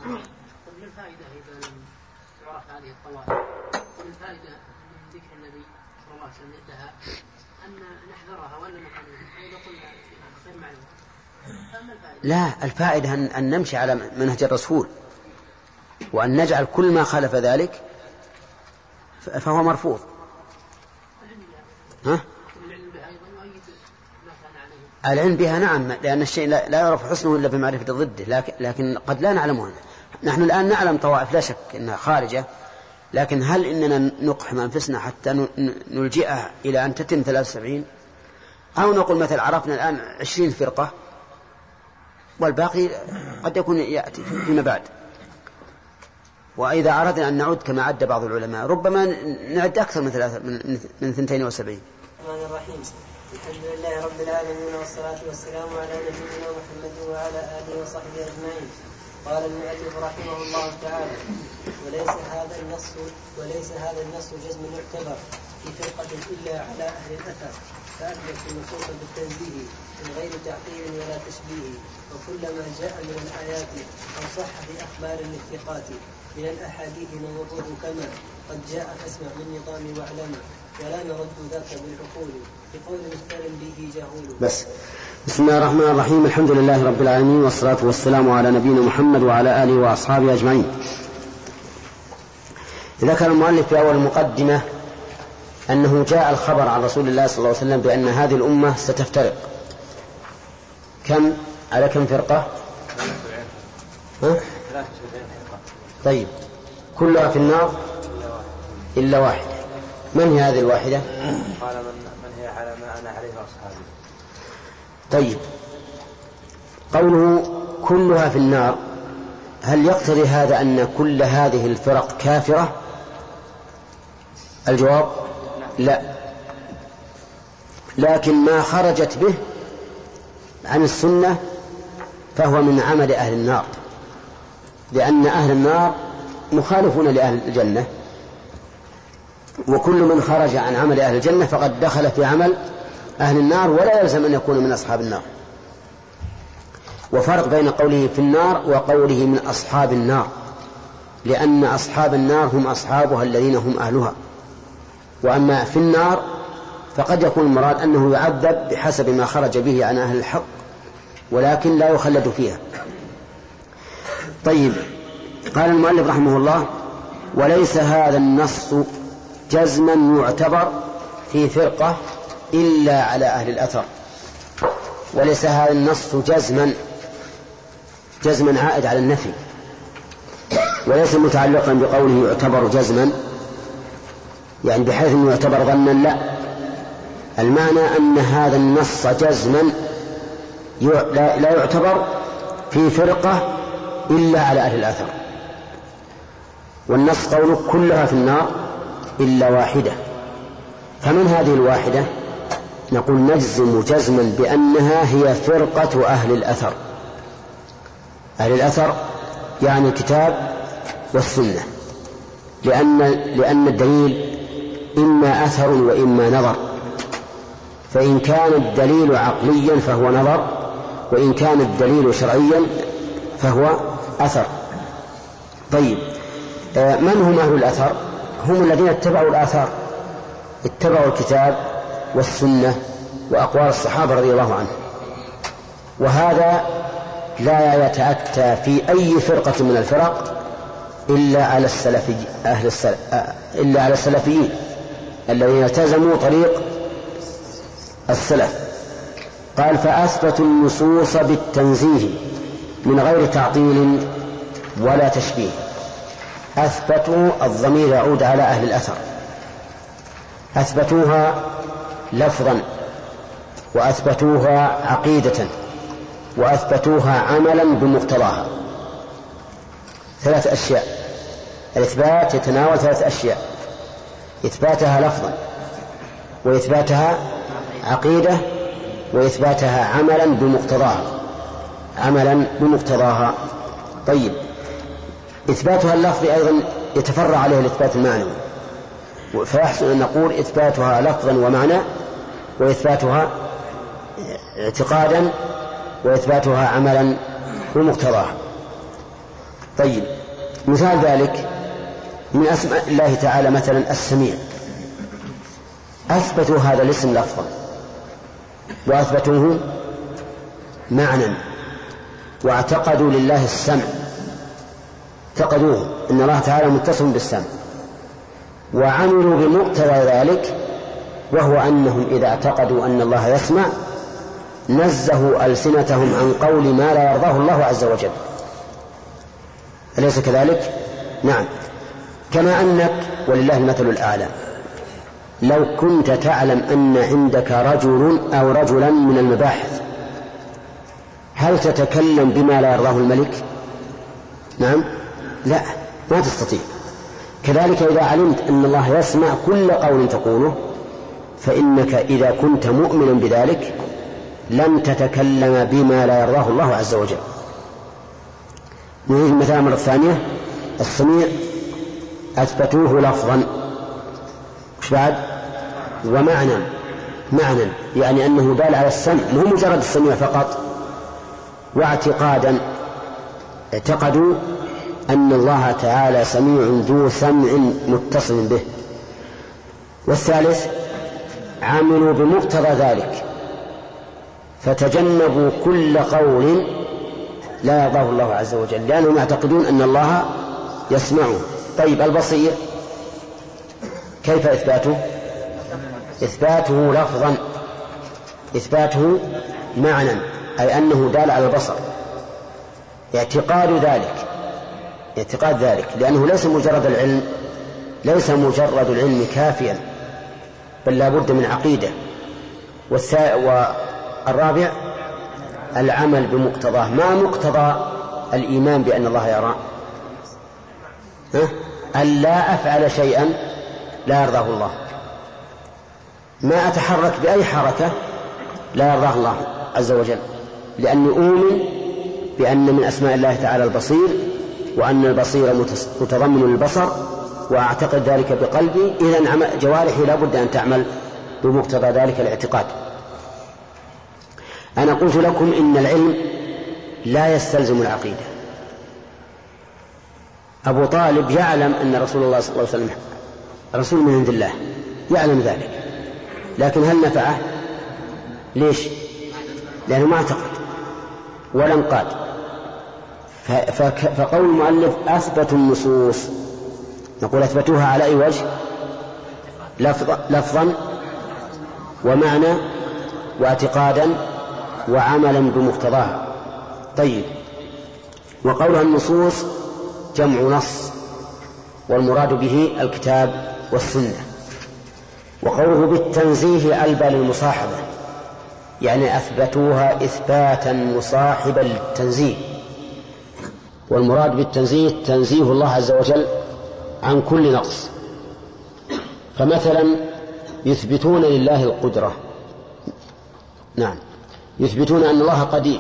لا، الفائدة أن نمشي على منهج الرسول، وأن نجعل كل ما خالف ذلك فهو مرفوض. ها؟ العلم بها نعم، لأن الشيء لا يعرف حسنه إلا بمعرفة ضده، لكن قد لا نعلمه. نحن الآن نعلم طوائف لا شك أنها خارجة، لكن هل إننا نقحم أنفسنا حتى نلجئها إلى أن تتم ثلاث وسبعين، أو نقول مثل عرفنا الآن عشرين فرقة والباقي قد يكون يأتي فيما بعد. وإذا أردنا أن نعد كما عد بعض العلماء ربما نعد أكثر من ثلاثة من من اثنتين وسبعين. الرحمن الرحيم. الحمد لله رب العالمين، والصلاة والسلام على نبينا محمد وعلى آله وصحبه أجمعين. قال المؤلف رحمه الله تعالى: وليس هذا النص وليس هذا النص جزم يعتبر في فرقة إلا على أهل الأثر، فأثبت النصوص بالتنزيه من غير تعطيل ولا تشبيه، وكلما جاء من الآيات أو صح في أخبار الاتقات من الأحاديث نوضه كما قد جاء فاسمع من نظام واعلم، ولا نرد ذاك بالعقول بقول مختار به جهول. بس. بسم الله الرحمن الرحيم. الحمد لله رب العالمين، والصلاة والسلام على نبينا محمد وعلى آله وأصحابه أجمعين. ذكر المؤلف في أول المقدمة أنه جاء الخبر عن رسول الله صلى الله عليه وسلم بأن هذه الأمة ستفترق. كم على كم فرقة؟ ها؟ طيب، كلها في النار إلا واحدة. من هي هذه الواحدة؟ قال من هي على ما أنا عليه وأصحابي. طيب، قوله كلها في النار، هل يقتضي هذا أن كل هذه الفرق كافرة؟ الجواب لا. لكن ما خرجت به عن السنة فهو من عمل أهل النار، لأن أهل النار مخالفون لأهل الجنة، وكل من خرج عن عمل أهل الجنة فقد دخل في عمل أهل النار، ولا يلزم أن يكون من أصحاب النار. وفرق بين قوله في النار وقوله من أصحاب النار، لأن أصحاب النار هم أصحابها الذين هم أهلها، وأما في النار فقد يكون المراد أنه يعذب بحسب ما خرج به عن أهل الحق، ولكن لا يخلد فيها. طيب، قال المؤلف رحمه الله: وليس هذا النص جزما يعتبر في فرقة إلا على أهل الأثر. وليس هذا النص جزما، جزما عائد على النفي، وليس متعلقا بقوله يعتبر جزما يعني بحيث أنه يعتبر ظنا، لا، المعنى أن هذا النص جزما لا يعتبر في فرقة إلا على أهل الأثر. والنص قوله كلها في النار إلا واحدة، فمن هذه الواحدة؟ نقول نجزم جزما بأنها هي فرقة أهل الأثر. أهل الأثر يعني الكتاب والسنة، لأن, لأن الدليل إما أثر وإما نظر، فإن كان الدليل عقليا فهو نظر، وإن كان الدليل شرعيا فهو أثر. طيب، من هم أهل الأثر؟ هم الذين اتبعوا الآثار، اتبعوا الكتاب والسنة وأقوال الصحابة رضي الله عنهم. وهذا لا يتأتى في أي فرقة من الفرق إلا على السلفي أهل السلف إلا على السلفيين الذين التزموا طريق السلف. قال: فأثبتوا النصوص بالتنزيه من غير تعطيل ولا تشبيه. أثبتوا، الضمير يعود على أهل الأثر، أثبتوها لفظا، وأثبتوها عقيدة، وأثبتوها عملا بمقتضاها. ثلاث أشياء. الإثبات يتناول ثلاث أشياء: إثباتها لفظا، وإثباتها عقيدة، وإثباتها عملا بمقتضاها عملا بمقتضاها طيب، إثباتها اللفظ أيضا يتفرع عليه الإثبات المعنوي، فيحسن أن نقول إثباتها لفظا ومعنى، وإثباتها اعتقادا، وإثباتها عملا بمقتضاها. طيب، مثال ذلك من أسماء الله تعالى مثلا السميع، أثبتوا هذا الاسم لفظا، وأثبتوه معنى، واعتقدوا لله السمع، اعتقدوه إن الله تعالى متصل بالسمع، وعملوا بمقتضى ذلك، وهو أنهم إذا اعتقدوا أن الله يسمع نزهوا ألسنتهم عن قول ما لا يرضاه الله عز وجل. أليس كذلك؟ نعم. كما أنك ولله المثل الأعلى لو كنت تعلم أن عندك رجل أو رجلا من المباحث، هل تتكلم بما لا يرضاه الملك؟ نعم، لا، ما تستطيع. كذلك إذا علمت أن الله يسمع كل قول تقوله، فإنك إذا كنت مؤمنا بذلك لن تتكلم بما لا يرضاه الله عز وجل. نريد المثال مرة ثانية: السميع أثبتوه لفظا، وش بعد؟ ومعنى، معنى يعني أنه دال على السمع، مو مجرد السميع فقط. واعتقادا، اعتقدوا أن الله تعالى سميع ذو سمع متصل به. والثالث عملوا بمقتضى ذلك، فتجنبوا كل قول لا يرضاه الله عز وجل، لأنهم يعتقدون أن الله يسمعه. طيب، البصير كيف إثباته؟ إثباته لفظا، إثباته معنى، أي أنه دال على البصر. اعتقاد ذلك، اعتقاد ذلك لأنه ليس مجرد العلم، ليس مجرد العلم كافيا، بل لا بد من عقيدة. والرابع العمل بمقتضاه. ما مقتضى الإيمان بأن الله يرى؟ أن لا أفعل شيئا لا يرضاه الله، ما أتحرك بأي حركة لا يرضاه الله عز وجل، لأني أؤمن بأن من أسماء الله تعالى البصير، وأن البصير متضمن للبصر، وأعتقد ذلك بقلبي، إذن جوارحي لا بد أن تعمل بمقتضى ذلك الاعتقاد. أنا قلت لكم إن العلم لا يستلزم العقيدة. أبو طالب يعلم أن رسول الله صلى الله عليه وسلم رسول من عند الله، يعلم ذلك، لكن هل نفعه؟ ليش؟ لأنه ما اعتقد ولا انقاد. فقول المؤلف أثبتوا النصوص، نقول أثبتوها على أي وجه؟ لفظا ومعنى واعتقادا وعملا بمقتضاها. طيب، وقولها النصوص جمع نص، والمراد به الكتاب والسنة. وقوله بالتنزيه ألبى للمصاحبة، يعني أثبتوها إثباتا مصاحبا للتنزيه، والمراد بالتنزيه تنزيه الله عز وجل عن كل نقص. فمثلا يثبتون لله القدرة، نعم، يثبتون أن الله قدير،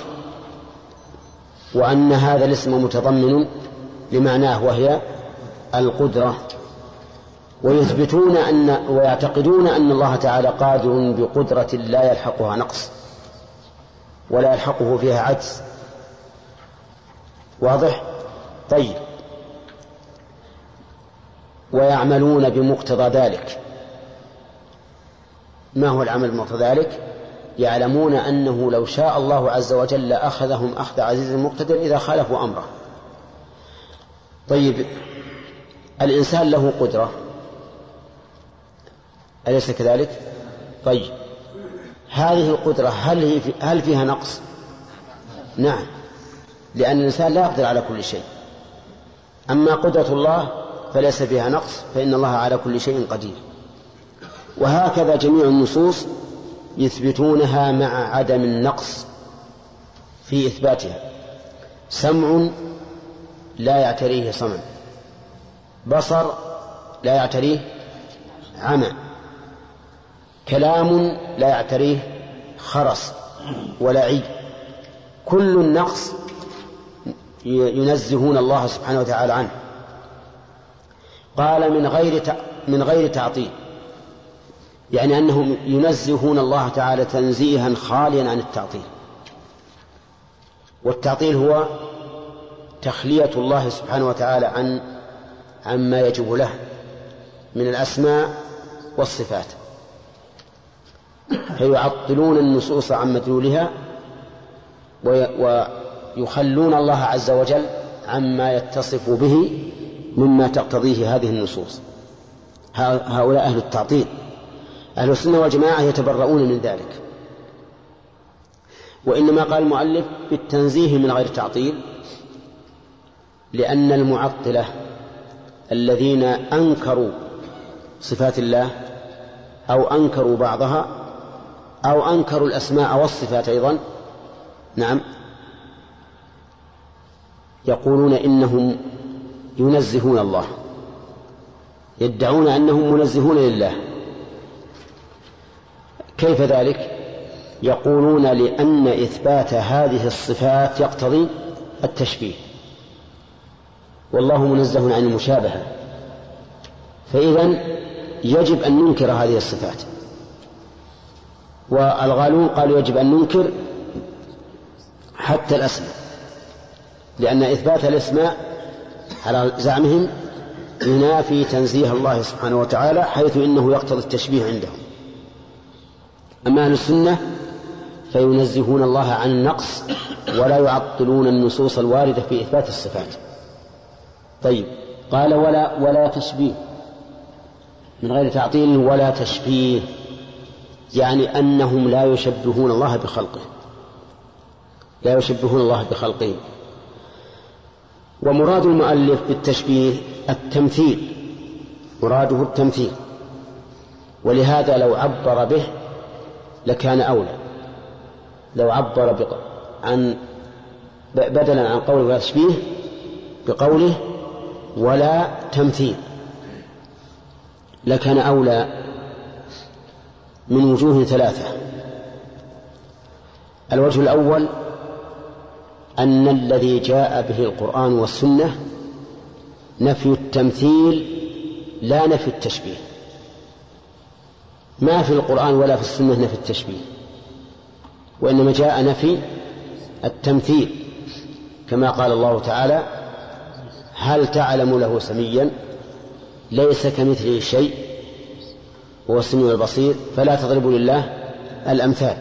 وأن هذا الاسم متضمن لمعناه وهي القدرة. ويثبتون أن ويعتقدون أن الله تعالى قادر بقدرة لا يلحقها نقص ولا يلحقه فيها عجز. واضح؟ طيب، ويعملون بمقتضى ذلك. ما هو العمل بمقتضى ذلك؟ يعلمون أنه لو شاء الله عز وجل أخذهم أخذ عزيز مقتدر إذا خالفوا أمره. طيب، الإنسان له قدرة، أليس كذلك؟ طيب، هذه القدرة هل, هي في هل فيها نقص؟ نعم، لأن الإنسان لا يقدر على كل شيء. أما قدرة الله فليس فيها نقص، فإن الله على كل شيء قدير. وهكذا جميع النصوص يثبتونها مع عدم النقص في إثباتها. سمع لا يعتريه صمم، بصر لا يعتريه عمى، كلام لا يعتريه خرس ولا عي. كل النقص ينزهون الله سبحانه وتعالى عنه. قال من غير من غير تعطيل، يعني أنهم ينزهون الله تعالى تنزيها خاليا عن التعطيل. والتعطيل هو تخلية الله سبحانه وتعالى عن عما يجب له من الأسماء والصفات، فيعطلون النصوص عن مدلولها ويخلون الله عز وجل عما يتصف به مما تقتضيه هذه النصوص. هؤلاء أهل التعطيل. أهل السنة والجماعة يتبرؤون من ذلك. وإنما قال المؤلف بالتنزيه من غير تعطيل، لأن المعطلة الذين أنكروا صفات الله أو أنكروا بعضها أو أنكروا الأسماء والصفات أيضا، نعم، يقولون إنهم ينزهون الله، يدعون أنهم منزهون لله. كيف ذلك؟ يقولون لأن إثبات هذه الصفات يقتضي التشبيه، والله منزه عن المشابهة، فإذن يجب أن ننكر هذه الصفات. والغالون قالوا يجب أن ننكر حتى الأسماء، لأن إثبات الأسماء على زعمهم ينافي تنزيه الله سبحانه وتعالى، حيث إنه يقتضي التشبيه عندهم. أما أهل السنة فينزهون الله عن النقص ولا يعطلون النصوص الواردة في إثبات الصفات. طيب، قال ولا ولا تشبيه، من غير تعطيل ولا تشبيه، يعني أنهم لا يشبهون الله بخلقه، لا يشبهون الله بخلقه. ومراد المؤلف بالتشبيه التمثيل، مراده التمثيل، ولهذا لو عبر به لكان أولى، لو عبر عن بدلا عن قوله ولا تشبيه بقوله ولا تمثيل لكان أولى. من وجوه ثلاثة. الوجه الأول أن الذي جاء به القرآن والسنة نفي التمثيل لا نفي التشبيه، ما في القرآن ولا في السنة نفي التشبيه، وإنما جاء نفي التمثيل، كما قال الله تعالى: هل تعلم له سميا ليس كمثله شيء وهو السميع البصير فلا تضربوا لله الأمثال.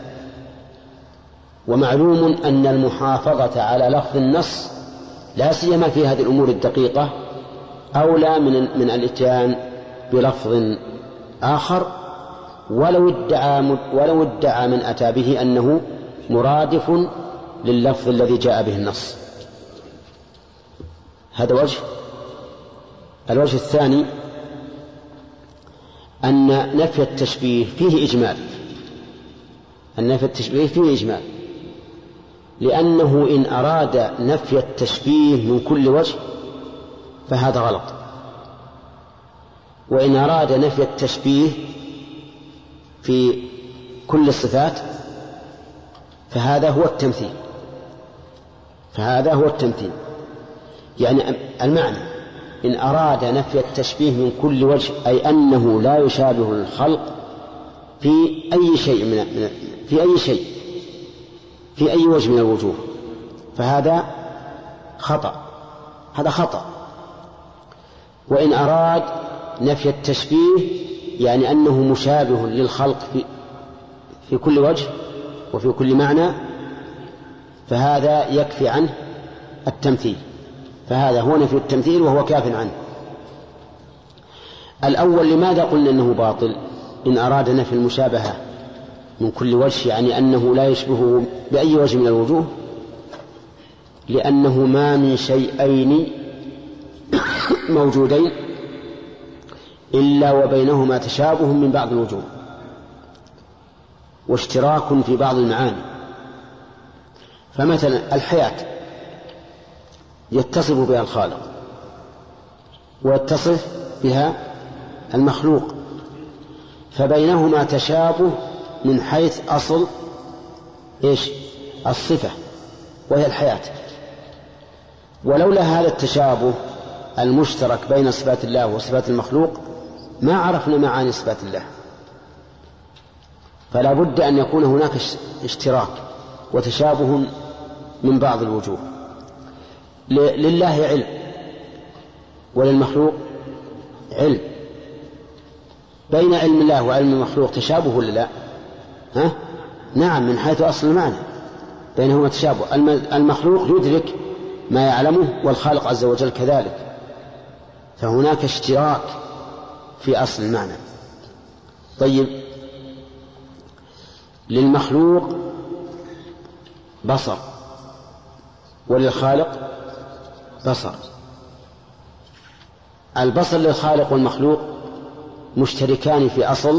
ومعلوم أن المحافظة على لفظ النص لا سيما في هذه الأمور الدقيقة أولى من من الإتيان بلفظ آخر ولو ادعى ولو ادعى من أتى به أنه مرادف لللفظ الذي جاء به النص. هذا وجه. الوجه الثاني أن نفي التشبيه فيه إجمال، أن نفي التشبيه فيه إجمال، لأنه إن أراد نفي التشبيه من كل وجه فهذا غلط، وإن أراد نفي التشبيه في كل الصفات فهذا هو التمثيل، فهذا هو التمثيل. يعني المعنى إن أراد نفي التشبيه من كل وجه أي أنه لا يشابه الخلق في أي شيء من في أي شيء في أي وجه من الوجوه فهذا خطأ، هذا خطأ. وإن أراد نفي التشبيه يعني أنه مشابه للخلق في في كل وجه وفي كل معنى فهذا يكفي عنه التمثيل، فهذا هو نفي التمثيل وهو كاف عنه. الأول لماذا قلنا أنه باطل؟ إن أراد نفي المشابهة من كل وجه يعني أنه لا يشبهه بأي وجه من الوجوه، لأنه ما من شيئين موجودين إلا وبينهما تشابه من بعض الوجوه واشتراك في بعض المعاني. فمثلا الحياة يتصف بها الخالق ويتصف بها المخلوق، فبينهما تشابه من حيث أصل إيش؟ الصفة وهي الحياة. ولولا هذا التشابه المشترك بين صفات الله وصفات المخلوق ما عرفنا معاني صفات الله، فلا بد أن يكون هناك اشتراك وتشابه من بعض الوجوه. لله علم وللمخلوق علم، بين علم الله وعلم المخلوق تشابه ولا لا؟ ها؟ نعم، من حيث أصل المعنى بينهما تشابه. المخلوق يدرك ما يعلمه والخالق عز وجل كذلك، فهناك اشتراك في أصل المعنى. طيب، للمخلوق بصر وللخالق بصر. البصر للخالق والمخلوق مشتركان في أصل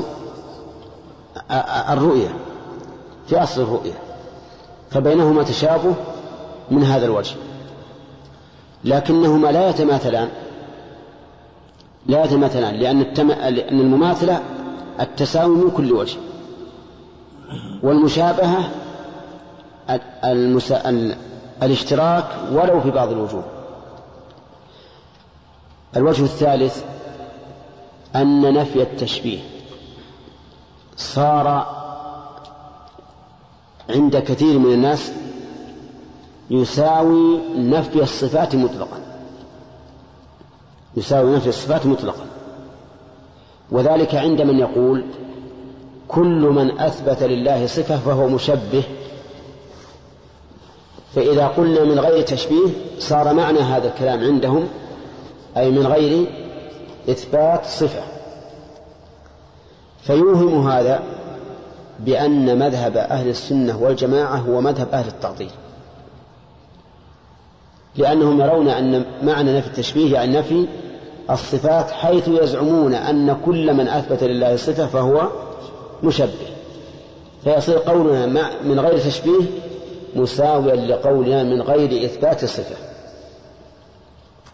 الرؤية، في أصل الرؤية، فبينهما تشابه من هذا الوجه، لكنهما لا يتماثلان لا يتماثلان لأن, التم... لأن المماثلة التساوي من كل وجه، والمشابهة المس... الاشتراك ولو في بعض الوجوه. الوجه الثالث أن نفي التشبيه صار عند كثير من الناس يساوي نفي الصفات مطلقا، يساوي نفي الصفات مطلقا، وذلك عند من يقول كل من أثبت لله صفة فهو مشبه، فإذا قلنا من غير تشبيه صار معنى هذا الكلام عندهم أي من غير إثبات صفة، فيوهم هذا بأن مذهب أهل السنة والجماعة هو مذهب أهل التعطيل، لأنهم يرون أن معنى نفي التشبيه يعني نفي الصفات، حيث يزعمون أن كل من أثبت لله صفة فهو مشبه، فيصير قولنا من غير تشبيه مساويا لقولنا من غير إثبات الصفة.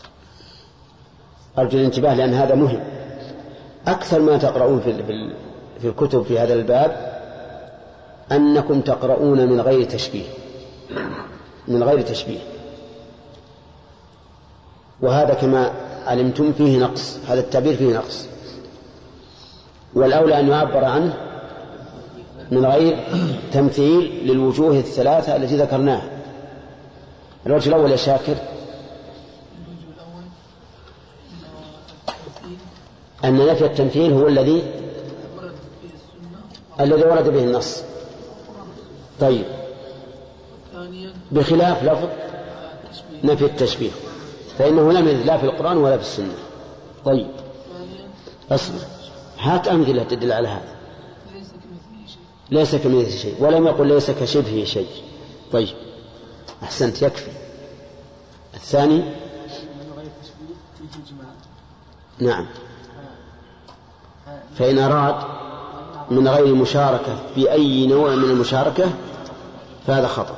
أرجو الانتباه لأن هذا مهم. أكثر ما تقرؤون في في الكتب في هذا الباب أنكم تقرؤون من غير تشبيه من غير تشبيه وهذا كما علمتم فيه نقص، هذا التعبير فيه نقص، والأولى أن يعبر عنه من غير تمثيل للوجوه الثلاثة التي ذكرناها. الوجه الأول يا شاكر أن نفي التمثيل هو الذي الذي ورد به النص. طيب، بخلاف لفظ نفي التشبيه فإنه لم يرد لا في القرآن ولا في السنة. طيب أصبر، هات أمثلة تدل على هذا. ليس كمثله شيء، ولم يقل ليس كشبهه شيء. طيب أحسنت، يكفي. الثاني نعم، فإن أراد من غير مشاركة في أي نوع من المشاركة فهذا خطأ.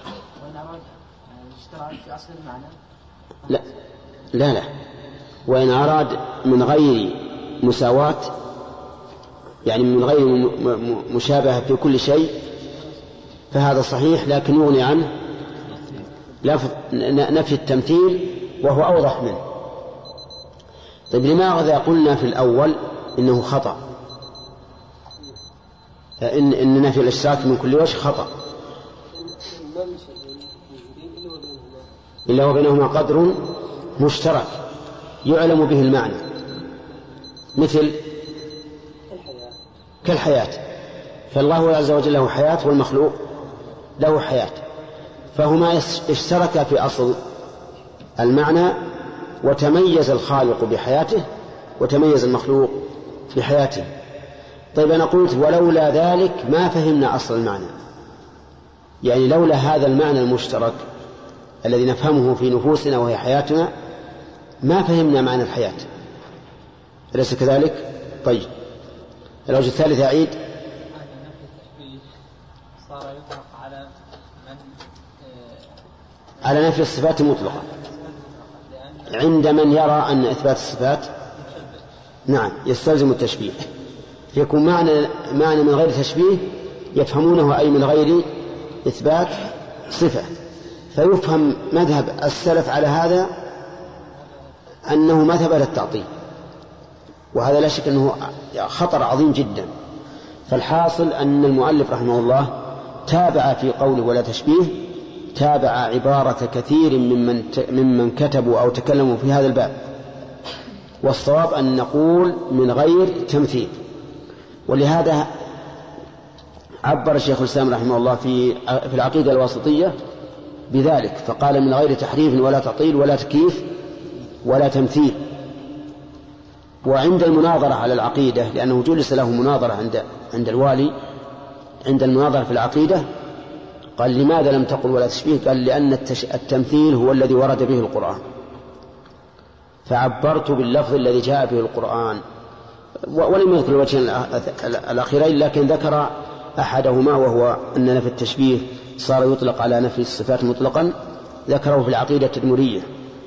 لا لا لا، وإن أراد من غير مساواة يعني من غير مشابهة في كل شيء فهذا صحيح، لكن يغني عنه لفظ نفي التمثيل وهو أوضح منه. طيب لماذا قلنا في الأول إنه خطأ؟ إن, إن نفي الإشراك من كل وجه خطأ إلا وبينهما قدر مشترك يعلم به المعنى، مثل كالحياة، فالله عز وجل له حياة والمخلوق له حياة، فهما اشتركا في أصل المعنى، وتميز الخالق بحياته وتميز المخلوق بحياته. طيب أنا قلت ولولا ذلك ما فهمنا أصل المعنى، يعني لولا هذا المعنى المشترك الذي نفهمه في نفوسنا وهي حياتنا ما فهمنا معنى الحياة، أليس كذلك؟ طيب الوجه الثالث أعيد. صار يطلق على من على نفي الصفات مطلقا عند من يرى أن إثبات الصفات نعم يستلزم التشبيه، فيكون معنى معنى من غير تشبيه يفهمونه أي من غير إثبات صفة، فيفهم مذهب السلف على هذا أنه مذهب للتعطيل، وهذا لا شك أنه خطر عظيم جدا. فالحاصل أن المؤلف رحمه الله تابع في قوله ولا تشبيه، تابع عبارة كثير ممن ممن كتبوا أو تكلموا في هذا الباب، والصواب أن نقول من غير تمثيل. ولهذا عبر الشيخ الإسلام رحمه الله في في العقيدة الواسطية بذلك، فقال من غير تحريف ولا تعطيل ولا تكييف ولا تمثيل. وعند المناظرة على العقيدة، لأنه جلس له مناظرة عند عند الوالي عند المناظرة في العقيدة، قال لماذا لم تقل ولا تشبيه؟ قال لأن التمثيل هو الذي ورد به القرآن، فعبرت باللفظ الذي جاء به القرآن. ولم يذكر الوجهين الأخيرين، لكن ذكر أحدهما وهو أن نفي التشبيه صار يطلق على نفي الصفات مطلقا، ذكره في العقيدة التدمرية.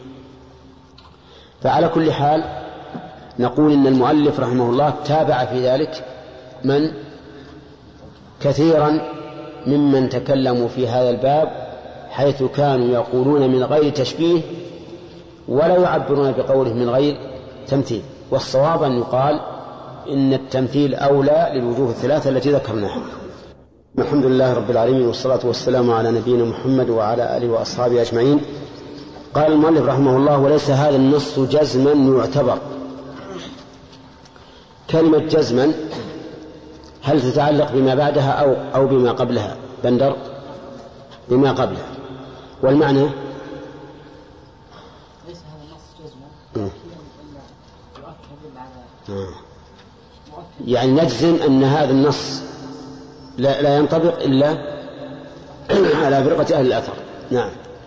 فعلى كل حال نقول إن المؤلف رحمه الله تابع في ذلك من كثيرا ممن تكلموا في هذا الباب، حيث كانوا يقولون من غير تشبيه ولا يعبرون بقوله من غير تمثيل. والصواب أن يقال إن التمثيل أولى للوجوه الثلاثة التي ذكرناها. الحمد لله رب العالمين، والصلاة والسلام على نبينا محمد وعلى آله وأصحابه أجمعين. قال المؤلف رحمه الله: وليس هذا النص جزما يعتبر. كلمة جزما هل تتعلق بما بعدها أو أو بما قبلها؟ بندر بما قبلها. والمعنى ليس هذا النص جزما يؤكد على يعني نجزم أن هذا النص لا, لا ينطبق إلا على فرقة أهل الأثر. نعم.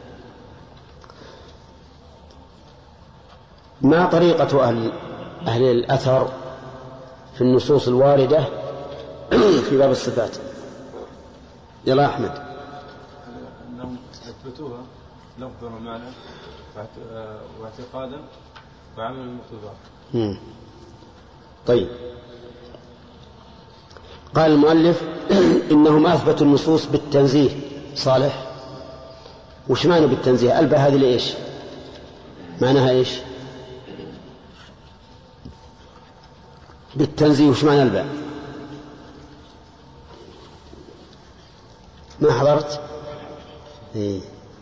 ما طريقة أهل, أهل الأثر في النصوص الواردة في باب الصفات؟ يلا أحمد. أنهم أثبتوها لفظا ومعنى واعتقادا وعمل المقتضى. طيب قال المؤلف إنهم أثبتوا النصوص بالتنزيه. صالح، وش معنى بالتنزيه؟ الباء هذه لإيش؟ معناها إيش بالتنزيه؟ وش معنى الباء؟ ما حضرت؟ إيه؟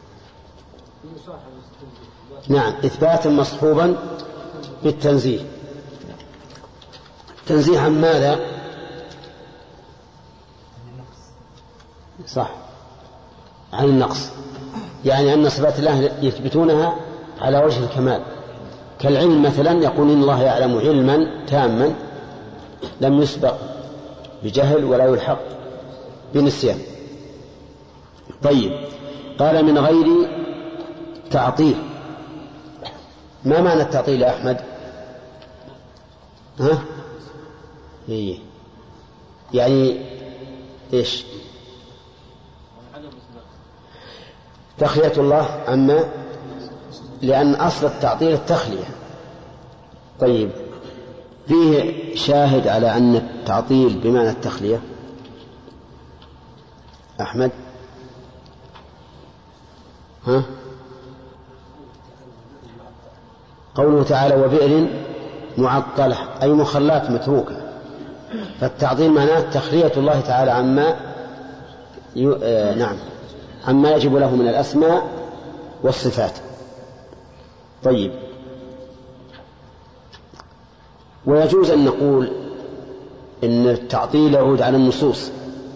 نعم، إثباتا مصحوبا بالتنزيه. تنزيه عن ماذا؟ صح، عن النقص، يعني أن صفات الله يثبتونها على وجه الكمال، كالعلم مثلا، يقول إن الله يعلم علما تاما لم يسبق بجهل ولا يلحق بنسيان. طيب، قال من غير تعطيل. ما معنى التعطيل يا أحمد؟ ها؟ إيه؟ يعني إيش؟ تخلية الله عما، لأن أصل التعطيل التخلية. طيب، فيه شاهد على أن التعطيل بمعنى التخلية؟ أحمد؟ ها؟ قوله تعالى وبئر معطلة، أي مخلات متروكة. فالتعطيل معناه تخلية الله تعالى عما ي... آه نعم عما يجب له من الأسماء والصفات. طيب، ويجوز أن نقول إن التعطيل يعود على النصوص،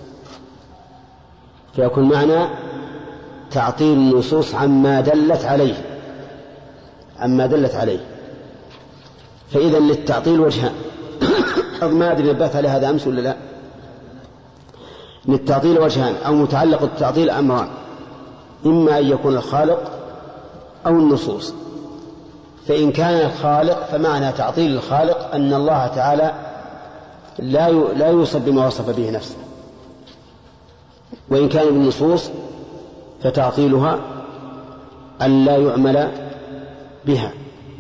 فيكون معنى تعطيل النصوص عما دلت عليه عما دلت عليه فإذا للتعطيل وجهان. ما أدري نبهت على هذا أمس ولا لا. للتعطيل وجهان، أو متعلق التعطيل أمران، إما أن يكون الخالق أو النصوص. فإن كان الخالق فمعنى تعطيل الخالق أن الله تعالى لا لا يوصف بما وصف به نفسه، وإن كان بالنصوص فتعطيلها أن لا يعمل بها،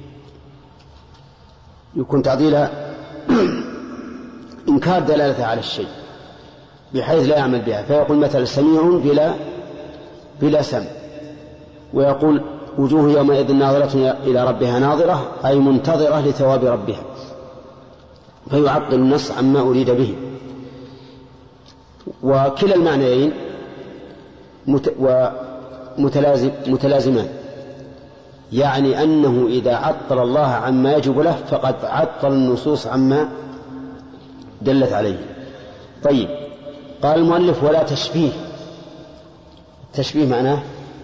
يكون تعطيلها إنكار دلالة على الشيء بحيث لا يعمل بها، فيقول مثلا سميع بلا بلا سمع، ويقول وجوه يومئذ ناظرة إلى ربها ناظرة، أي منتظرة لثواب ربها، فيعطل النص عما أريد به. وكلا المعنيين ومتلازم متلازمان، يعني أنه إذا عطل الله عما يجب له فقد عطل النصوص عما دلت عليه. طيب، قال المؤلف ولا تشبيه. التشبيه معناه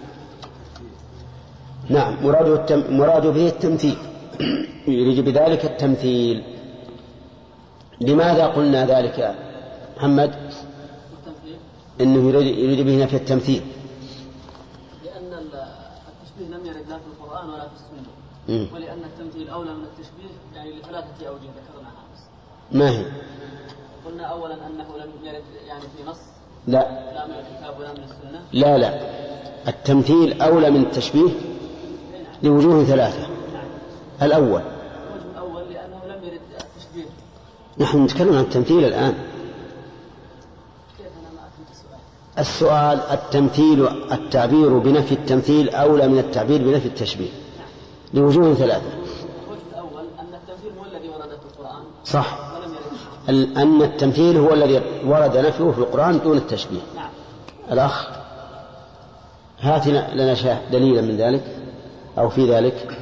نعم مراده, التم... مراده به التمثيل، يريد بذلك التمثيل. لماذا قلنا ذلك يا محمد؟ إنه يريد, يريد به نفي التمثيل، لأن التشبيه لم يرد لا في القرآن ولا في السنة، م. ولأن التمثيل أولى من التشبيه، يعني لثلاثة أوجه ذكرناها. ما هي؟ قلنا أولا أنه لم يرد يعني في نص، لا لا من الكتاب ولا من السنة. لا لا التمثيل أولى من التشبيه لوجوه ثلاثة. الأول الوجه الأول لأنه لم يرد التشبيه. نحن نتكلم عن التمثيل الآن. كيف أنا ما أفهم السؤال؟ السؤال التمثيل، التعبير بنفي التمثيل أولى من التعبير بنفي التشبيه لوجوه ثلاثة. الوجه الأول أن التمثيل هو الذي ورد في القرآن، صح، ولم يرد أن التمثيل هو الذي ورد نفيه في القرآن دون التشبيه. نعم. الأخ هات لنا شاهد دليلا من ذلك أو في ذلك.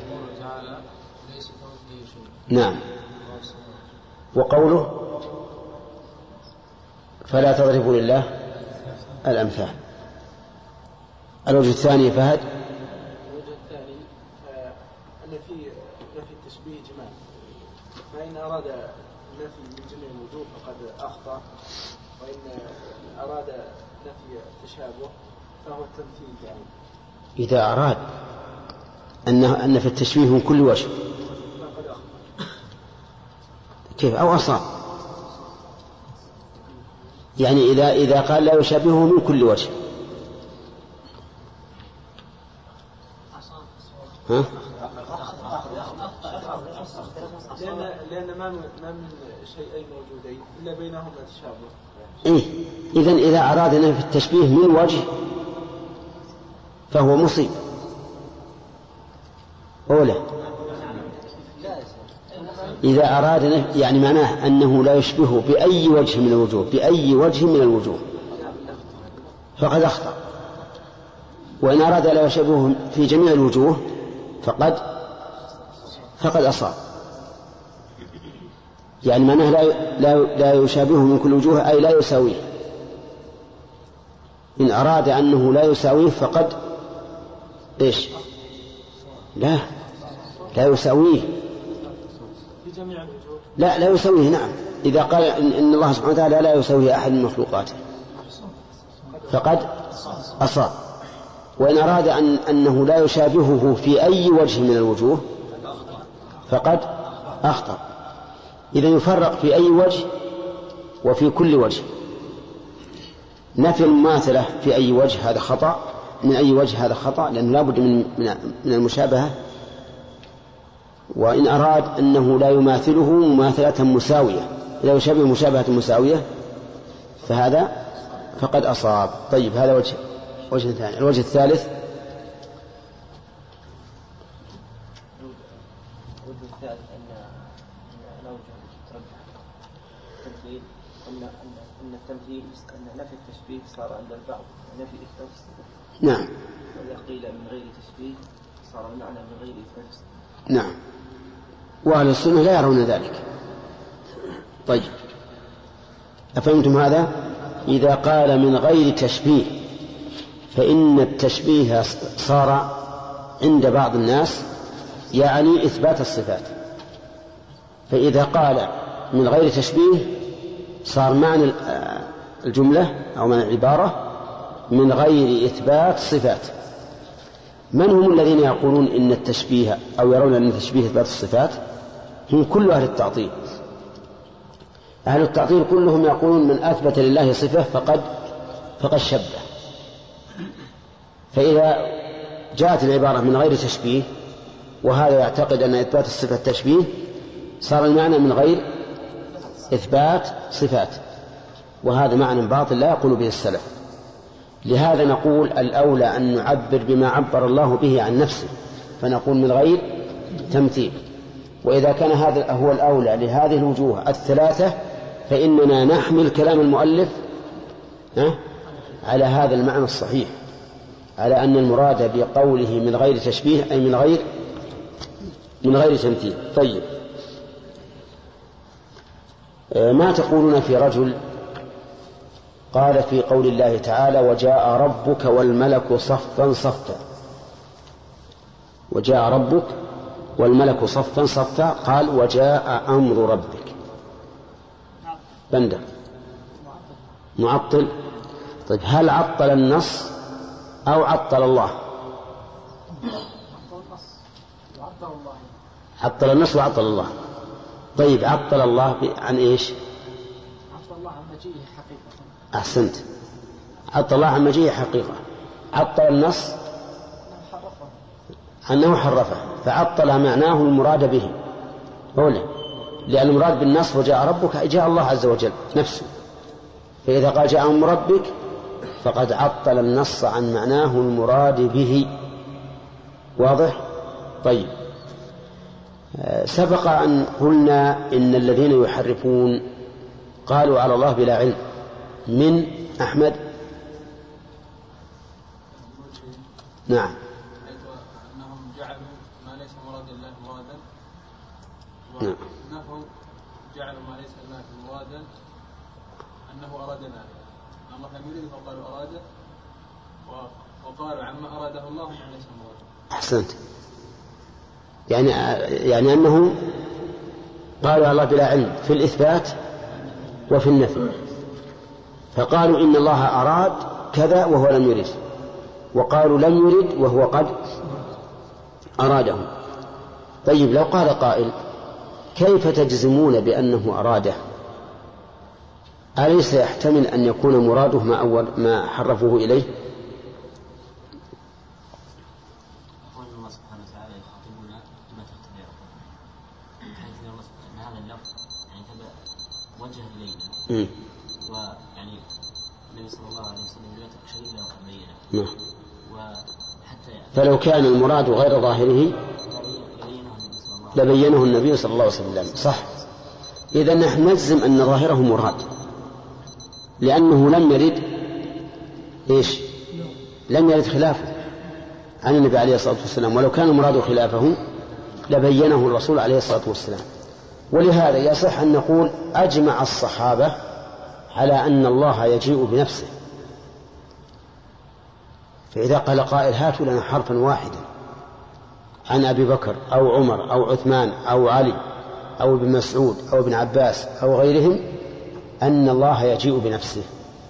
نعم. وقوله فلا تضربوا لله الأمثال. الوجه الثاني فهد. الوجه الثاني أن في نفي التشبيه جمال، فإن أراد النفي من جميع الوجوه فقد أخطأ، وإن أراد نفي التشابه فهو التمثيل. يعني إذا أراد أن أن في التشبيه من كل وجه فقد أخطأ. كيف؟ أو أصاب، يعني إذا إذا قال لا يشابهه من كل وجه ها؟ لأن لأن ما من ما من شيئين موجودين إلا بينهما تشابه. إيه إذن إذا أرادنا في التشبيه من وجه فهو مصيب. أولى إذا أراد يعني معناه أنه لا يشبهه بأي وجه من الوجوه بأي وجه من الوجوه فقد أخطأ، وإن أراد لا يشبهه في جميع الوجوه فقد فقد أصاب. يعني معناه لا لا لا يشابهه من كل وجوه أي لا يساويه. إن أراد أنه لا يساويه فقد إيش؟ لا لا يساويه لا لا يسويه. نعم إذا قال إن الله سبحانه وتعالى لا يسويه أحد من مخلوقاته فقد أصاب. وإن أراد أن أنه لا يشابهه في أي وجه من الوجوه فقد أخطأ. إذا يفرق في أي وجه وفي كل وجه. نفي المماثلة في أي وجه هذا خطأ، من أي وجه هذا خطأ، لأنه لا بد من من المشابهة. وإن أراد أنه لا يماثله مماثلة مساوية، لا يشابه مشابهة مساوية، فهذا فقد أصاب. طيب هذا وجه وجه ثاني. الوجه الثالث الوجه الثالث أن الأوجه ترجح التمثيل أن أن التمثيل أن نفي التشبيه صار عند البعض نفي إثبات الصفة. نعم. وإذا قيل من غير تشبيه صار المعنى من غير إثبات الصفة. نعم. وأهل السنة لا يرون ذلك. طيب أفهمتم هذا؟ إذا قال من غير تشبيه فإن التشبيه صار عند بعض الناس يعني إثبات الصفات. فإذا قال من غير تشبيه صار معنى الجملة أو معنى العبارة من غير إثبات صفات. من هم الذين يقولون إن التشبيه أو يرون أن التشبيه إثبات الصفات؟ هم كل أهل التعطيل. أهل التعطيل كلهم يقولون من أثبت لله صفة فقد فقد شبه. فإذا جاءت العبارة من غير تشبيه وهذا يعتقد أن إثبات الصفة تشبيه صار المعنى من غير إثبات صفات، وهذا معنى باطل لا يقول به السلف. لهذا نقول الأولى أن نعبر بما عبر الله به عن نفسه، فنقول من غير تمثيل. وإذا كان هذا هو الأولى لهذه الوجوه الثلاثة فإننا نحمل كلام المؤلف على هذا المعنى الصحيح، على أن المراد بقوله من غير تشبيه أي من غير من غير تمثيل. طيب ما تقولون في رجل قال في قول الله تعالى وجاء ربك والملك صفا صفا، وجاء ربك والملك صفا صفا، قال وجاء أمر ربك. بندر معطل. طيب هل عطل النص أو عطل الله؟ عطل النص وعطل الله. طيب عطل الله عن إيش؟ عطل الله عن مجيئه حقيقة. أحسنت. عطل الله عن مجيئه حقيقة. عطل النص أنه حرفه، فعطل معناه المراد به أولا، لأن المراد بالنص وجاء ربك جاء الله عز وجل نفسه. فإذا قال جاء أمر ربك فقد عطل النص عن معناه المراد به. واضح؟ طيب سبق أن قلنا إن الذين يحرفون قالوا على الله بلا علم من أحمد. نعم. أنهم جعلوا ما ليس مراد الله مرادا، نعم. ونفوا جعلوا ما ليس الله مرادا أنه أراد ذلك. الله لم يريد فقالوا أراده، وقالوا عما أراده الله ما ليس مرادا. أحسنت. يعني يعني أنهم قالوا الله بلا علم في الإثبات وفي النفي، فقالوا إن الله أراد كذا وهو لم يرد، وقالوا لم يرد وهو قد أراده. طيب لو قال قائل كيف تجزمون بأنه أراده؟ أليس يحتمل أن يكون مراده ما أول ما حرفوه إليه؟ الله سبحانه وتعالى يخاطبنا بما تقتضي عقولنا، حيث يرى الله سبحانه هذا اللفظ يعني تبع وجه إلينا، ويعني النبي صلى الله عليه وسلم لا شريك له وقد بينه. نعم. وحتى فلو كان المراد غير ظاهره لبينه النبي صلى الله عليه وسلم. صح. إذا نحن نجزم أن ظاهره مراد، لأنه لم يرد إيش؟ لم يرد خلافه عن النبي عليه الصلاة والسلام، ولو كان المراد خلافه لبينه الرسول عليه الصلاة والسلام. ولهذا يصح أن نقول أجمع الصحابة على أن الله يجيء بنفسه. فإذا قال قائل هاتوا لنا حرفا واحدا عن أبي بكر أو عمر أو عثمان أو علي أو ابن مسعود أو ابن عباس أو غيرهم أن الله يجيء بنفسه،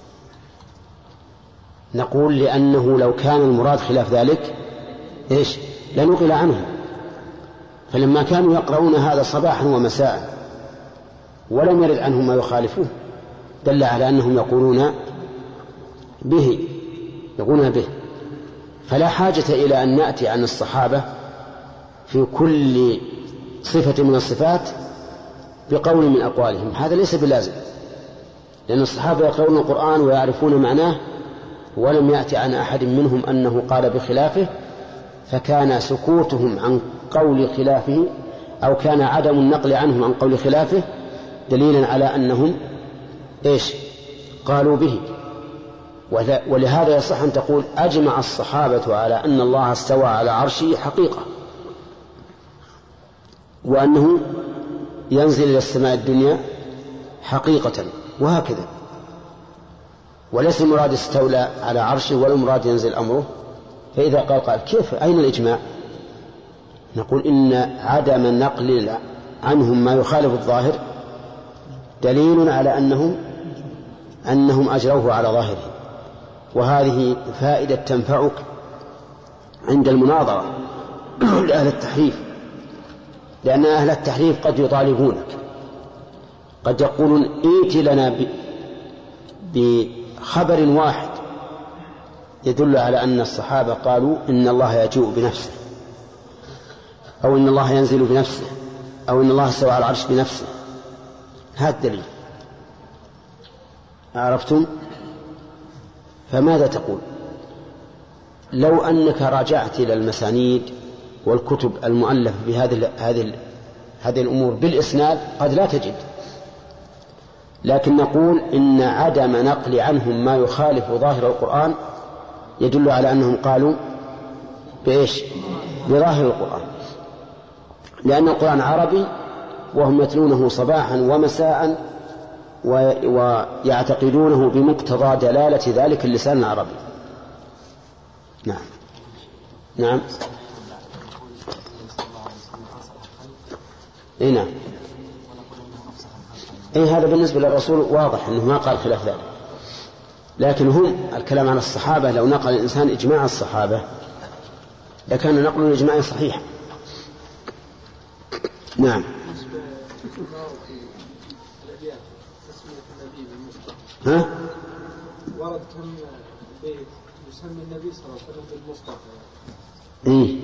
نقول لأنه لو كان المراد خلاف ذلك إيش لنقل عنهم. فلما كانوا يقرؤون هذا صباحا ومساء ولم يرد عنهم ما يخالفوه دل على أنهم يقولون به يقولون به. فلا حاجة إلى أن نأتي عن الصحابة في كل صفة من الصفات بقول من أقوالهم، هذا ليس بلازم، لأن الصحابة يقرؤون القرآن ويعرفون معناه ولم يأتي عن أحد منهم أنه قال بخلافه، فكان سكوتهم عن قول خلافه أو كان عدم النقل عنهم عن قول خلافه دليلا على أنهم إيش قالوا به. ولهذا يصح أن تقول أجمع الصحابة على أن الله استوى على عرشه حقيقة، وأنه ينزل إلى السماء الدنيا حقيقة، وهكذا. وليس المراد استولى على عرشه ولا المراد ينزل أمره. فإذا قال قال كيف أين الإجماع؟ نقول إن عدم النقل عنهم ما يخالف الظاهر دليل على أنهم أنهم أجروه على ظاهره. وهذه فائدة تنفعك عند المناظرة لأهل التحريف، لأن أهل التحريف قد يطالبونك، قد يقولون ائت لنا بخبر واحد يدل على أن الصحابة قالوا إن الله يجيء بنفسه، أو إن الله ينزل بنفسه، أو إن الله استوى على العرش بنفسه. هذا الدليل. عرفتم؟ فماذا تقول لو أنك راجعت إلى المسانيد والكتب المؤلفة بهذه هذه هذه الأمور بالإسناد قد لا تجد، لكن نقول إن عدم نقل عنهم ما يخالف ظاهر القرآن يدل على أنهم قالوا بإيش؟ بظاهر القرآن، لأن القرآن عربي وهم يتلونه صباحا ومساء ويعتقدونه بمقتضى دلالة ذلك اللسان العربي. نعم نعم اي نعم اي هذا بالنسبة للرسول واضح انه ما قال خلاف ذلك، لكن هم الكلام عن الصحابة لو نقل الإنسان إجماع الصحابة لكان نقل الإجماع صحيحا. نعم. ها؟ ورد كم بيت يسمى النبي صلى الله عليه وسلم بالمصطفى. إيه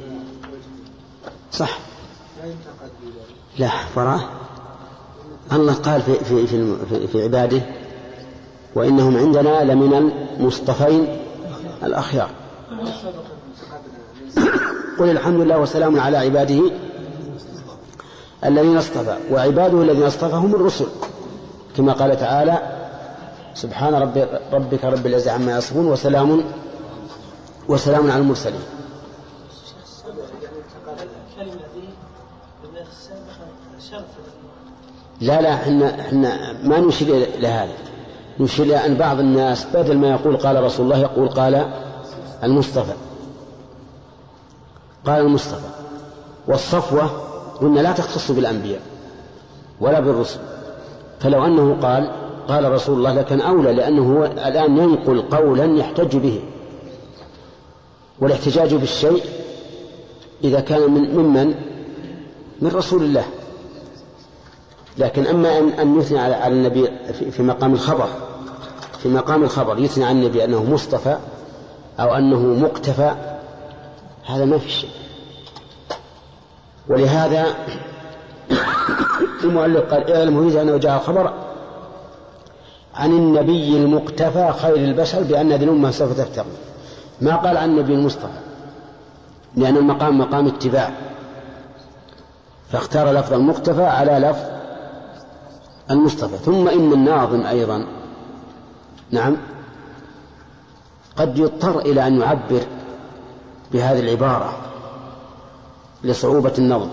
صح. لا ينتقد بذلك. لا فراه الله قال في في في, في عباده وإنهم عندنا لمن المصطفين الأخيار. قل الحمد لله وسلام على عباده الذين اصطفى، وعباده الذين اصطفى هم الرسل، كما قال تعالى سبحان ربي ربك رب العزة عما يصفون وسلام وسلام على المرسلين. لا لا احنا احنا ما نشير لهذا، نشير إلى أن بعض الناس بدل ما يقول قال رسول الله يقول قال المصطفى، قال المصطفى. والصفوة قلنا لا تختص بالأنبياء ولا بالرسل، فلو أنه قال قال رسول الله لكن أولى، لأنه هو الآن ينقل قولا يحتج به، والاحتجاج بالشيء إذا كان من ممن من رسول الله. لكن أما أن, أن يثني على, على النبي في, في مقام الخبر في مقام الخبر يثني عن النبي أنه مصطفى أو أنه مقتفى، هذا ما في شيء. ولهذا المؤلف قال اعلم هذا أنه جاء خبر عن النبي المقتفى خير البشر بأن هذه الأمة سوف تفترق، ما قال عن النبي المصطفى، لأن المقام مقام اتباع، فاختار لفظ المقتفى على لفظ المصطفى. ثم إن الناظم أيضا نعم قد يضطر إلى أن يعبر بهذه العبارة لصعوبة النظم.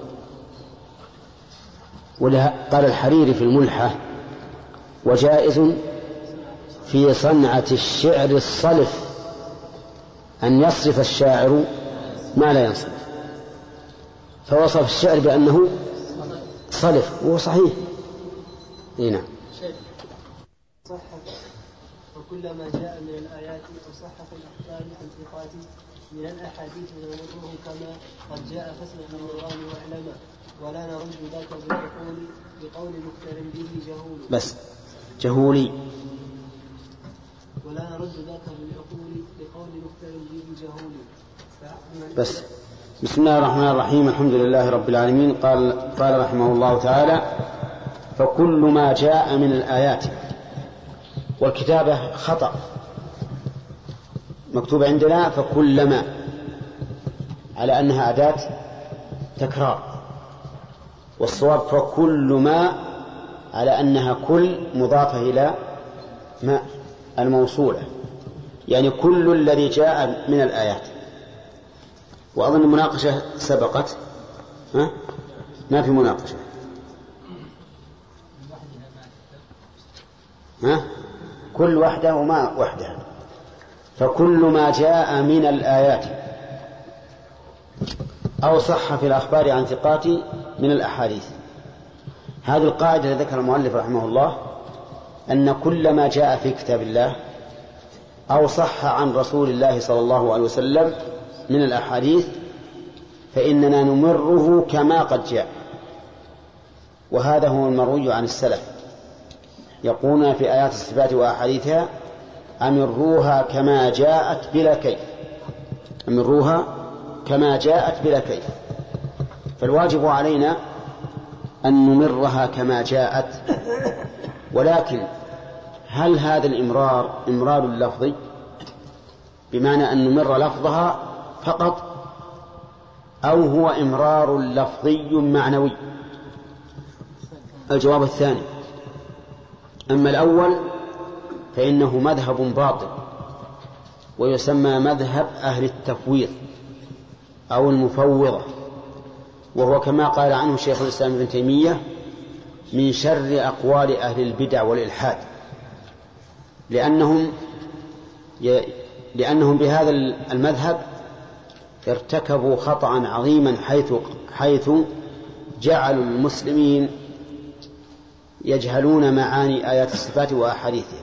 قال الحريري في الملحة: وجائز في صنعة الشعر الصلف أن يصرف الشاعر ما لا ينصرف، فوصف الشعر بأنه صلف، وهو صحيح. هنا صح وكلما جاء من الآيات وصح في الأخبار عن ثقات من الأحاديث نمره كما قد جاء فاسمع من القرآن واعلما ولا نرد ذاك بالعقول بقول مختار به جهول. بس جهولي ولا نرد ذاك بالعقول بقول مختار به جهول. بس بسم الله الرحمن الرحيم. الحمد لله رب العالمين. قال قال رحمه الله تعالى: فكل ما جاء من الآيات. والكتابة خطأ، مكتوب عندنا فكلما على أنها أداة تكرار، والصواب فكل ما على أنها كل مضافة إلى ما الموصولة، يعني كل الذي جاء من الآيات. وأظن المناقشة سبقت، ها؟ ما في مناقشة، ها؟ كل وحده وما وحدها. فكل ما جاء من الآيات أو صح في الأخبار عن ثقات من الأحاديث. هذه القاعدة التي ذكر المؤلف رحمه الله، أن كل ما جاء في كتاب الله أو صح عن رسول الله صلى الله عليه وسلم من الأحاديث فإننا نمره كما قد جاء. وهذا هو المروي عن السلف، يقولون في آيات الصفات وأحاديثها: أمروها كما جاءت بلا كيف، أمروها كما جاءت بلا كيف. فالواجب علينا أن نمرها كما جاءت. ولكن هل هذا الإمرار إمرار لفظي بمعنى أن نمر لفظها فقط، أو هو إمرار لفظي معنوي؟ الجواب الثاني. أما الأول فإنه مذهب باطل، ويسمى مذهب أهل التفويض أو المفوضة، وهو كما قال عنه شيخ الإسلام ابن تيمية: من شر أقوال أهل البدع والإلحاد، لأنهم لأنهم بهذا المذهب ارتكبوا خطأ عظيما، حيث حيث جعلوا المسلمين يجهلون معاني آيات الصفات وأحاديثها،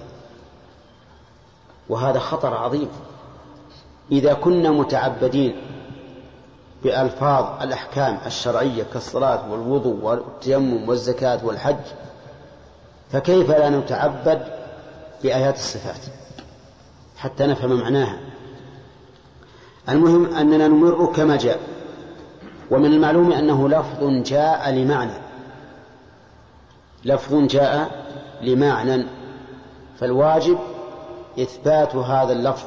وهذا خطر عظيم. إذا كنا متعبدين بألفاظ الأحكام الشرعية كالصلاة والوضوء والتيمم والزكاة والحج، فكيف لا نتعبد بآيات الصفات حتى نفهم معناها؟ المهم أننا نمر كما جاء. ومن المعلوم أنه لفظ جاء لمعنى، لفظ جاء لمعنى، فالواجب إثبات هذا اللفظ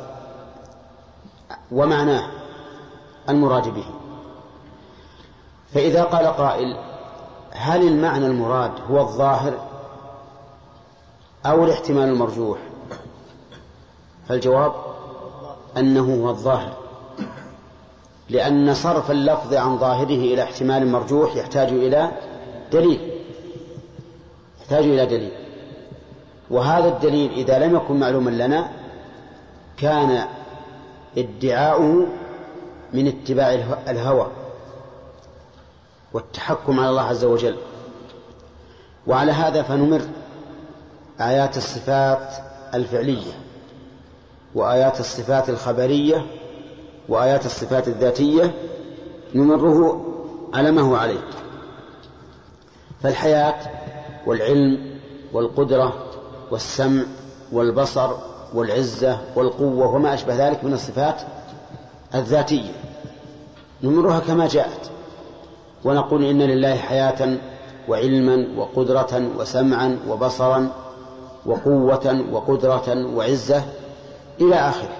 ومعناه المراد به. فإذا قال قائل: هل المعنى المراد هو الظاهر أو الاحتمال المرجوح؟ فالجواب أنه هو الظاهر، لأن صرف اللفظ عن ظاهره إلى احتمال مرجوح يحتاج إلى دليل يحتاج إلى دليل وهذا الدليل إذا لم يكن معلوما لنا كان ادعاؤه من اتباع الهوى والتحكم على الله عز وجل. وعلى هذا فنمر آيات الصفات الفعلية وآيات الصفات الخبرية وآيات الصفات الذاتية نمره على ما هو عليه. فالحياة والعلم والقدرة والسمع والبصر والعزة والقوة وما أشبه ذلك من الصفات الذاتية نمرها كما جاءت، ونقول إن لله حياة وعلما وقدرة وسمعا وبصرا وقوة وقدرة وعزة إلى آخره،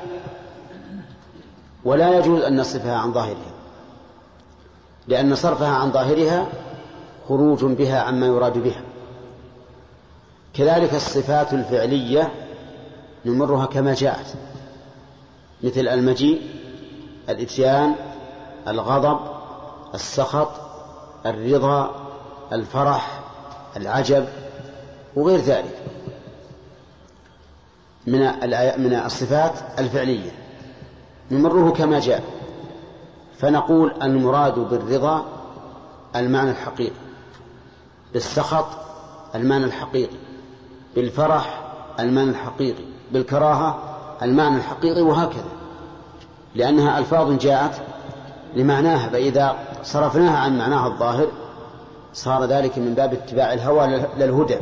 ولا يجوز أن نصفها عن ظاهرها، لأن صرفها عن ظاهرها خروج بها عما يراد بها. كذلك الصفات الفعلية نمرها كما جاءت، مثل المجيء، الإتيان، الغضب، السخط، الرضا، الفرح، العجب وغير ذلك من من الصفات الفعلية نمره كما جاء. فنقول المراد بالرضا المعنى الحقيقي، بالسخط المعنى الحقيقي، بالفرح المعنى الحقيقي، بالكراهة المعنى الحقيقي، وهكذا، لأنها ألفاظ جاءت لمعناها، فإذا صرفناها عن معناها الظاهر صار ذلك من باب اتباع الهوى للهدى.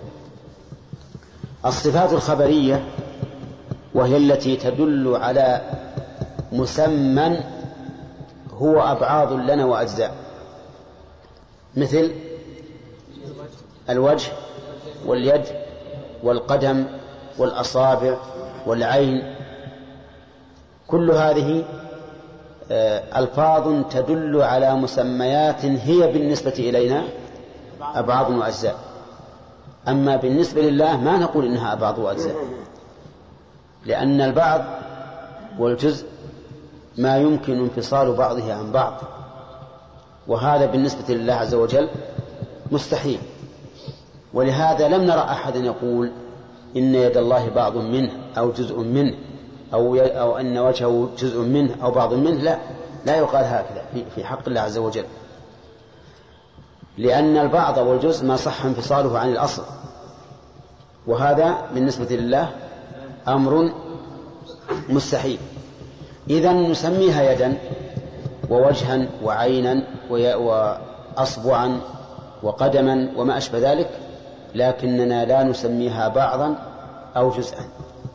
الصفات الخبرية وهي التي تدل على مسمى هو أبعاض لنا وأجزاء، مثل الوجه واليد والقدم والأصابع والعين، كل هذه ألفاظ تدل على مسميات هي بالنسبة إلينا أبعاض وأجزاء. أما بالنسبة لله ما نقول إنها أبعاض وأجزاء، لأن البعض والجزء ما يمكن انفصال بعضه عن بعض، وهذا بالنسبة لله عز وجل مستحيل. ولهذا لم نرى أحدا يقول إن يد الله بعض منه أو جزء منه أو, أو أن وجهه جزء منه أو بعض منه، لا لا يقال هكذا في حق الله عز وجل، لأن البعض والجزء ما صح انفصاله عن الأصل، وهذا بالنسبة لله أمر مستحيل. إذن نسميها يدا ووجها وعينا وأصبعا وقدما وما أشبه ذلك، لكننا لا نسميها بعضا أو جزءا.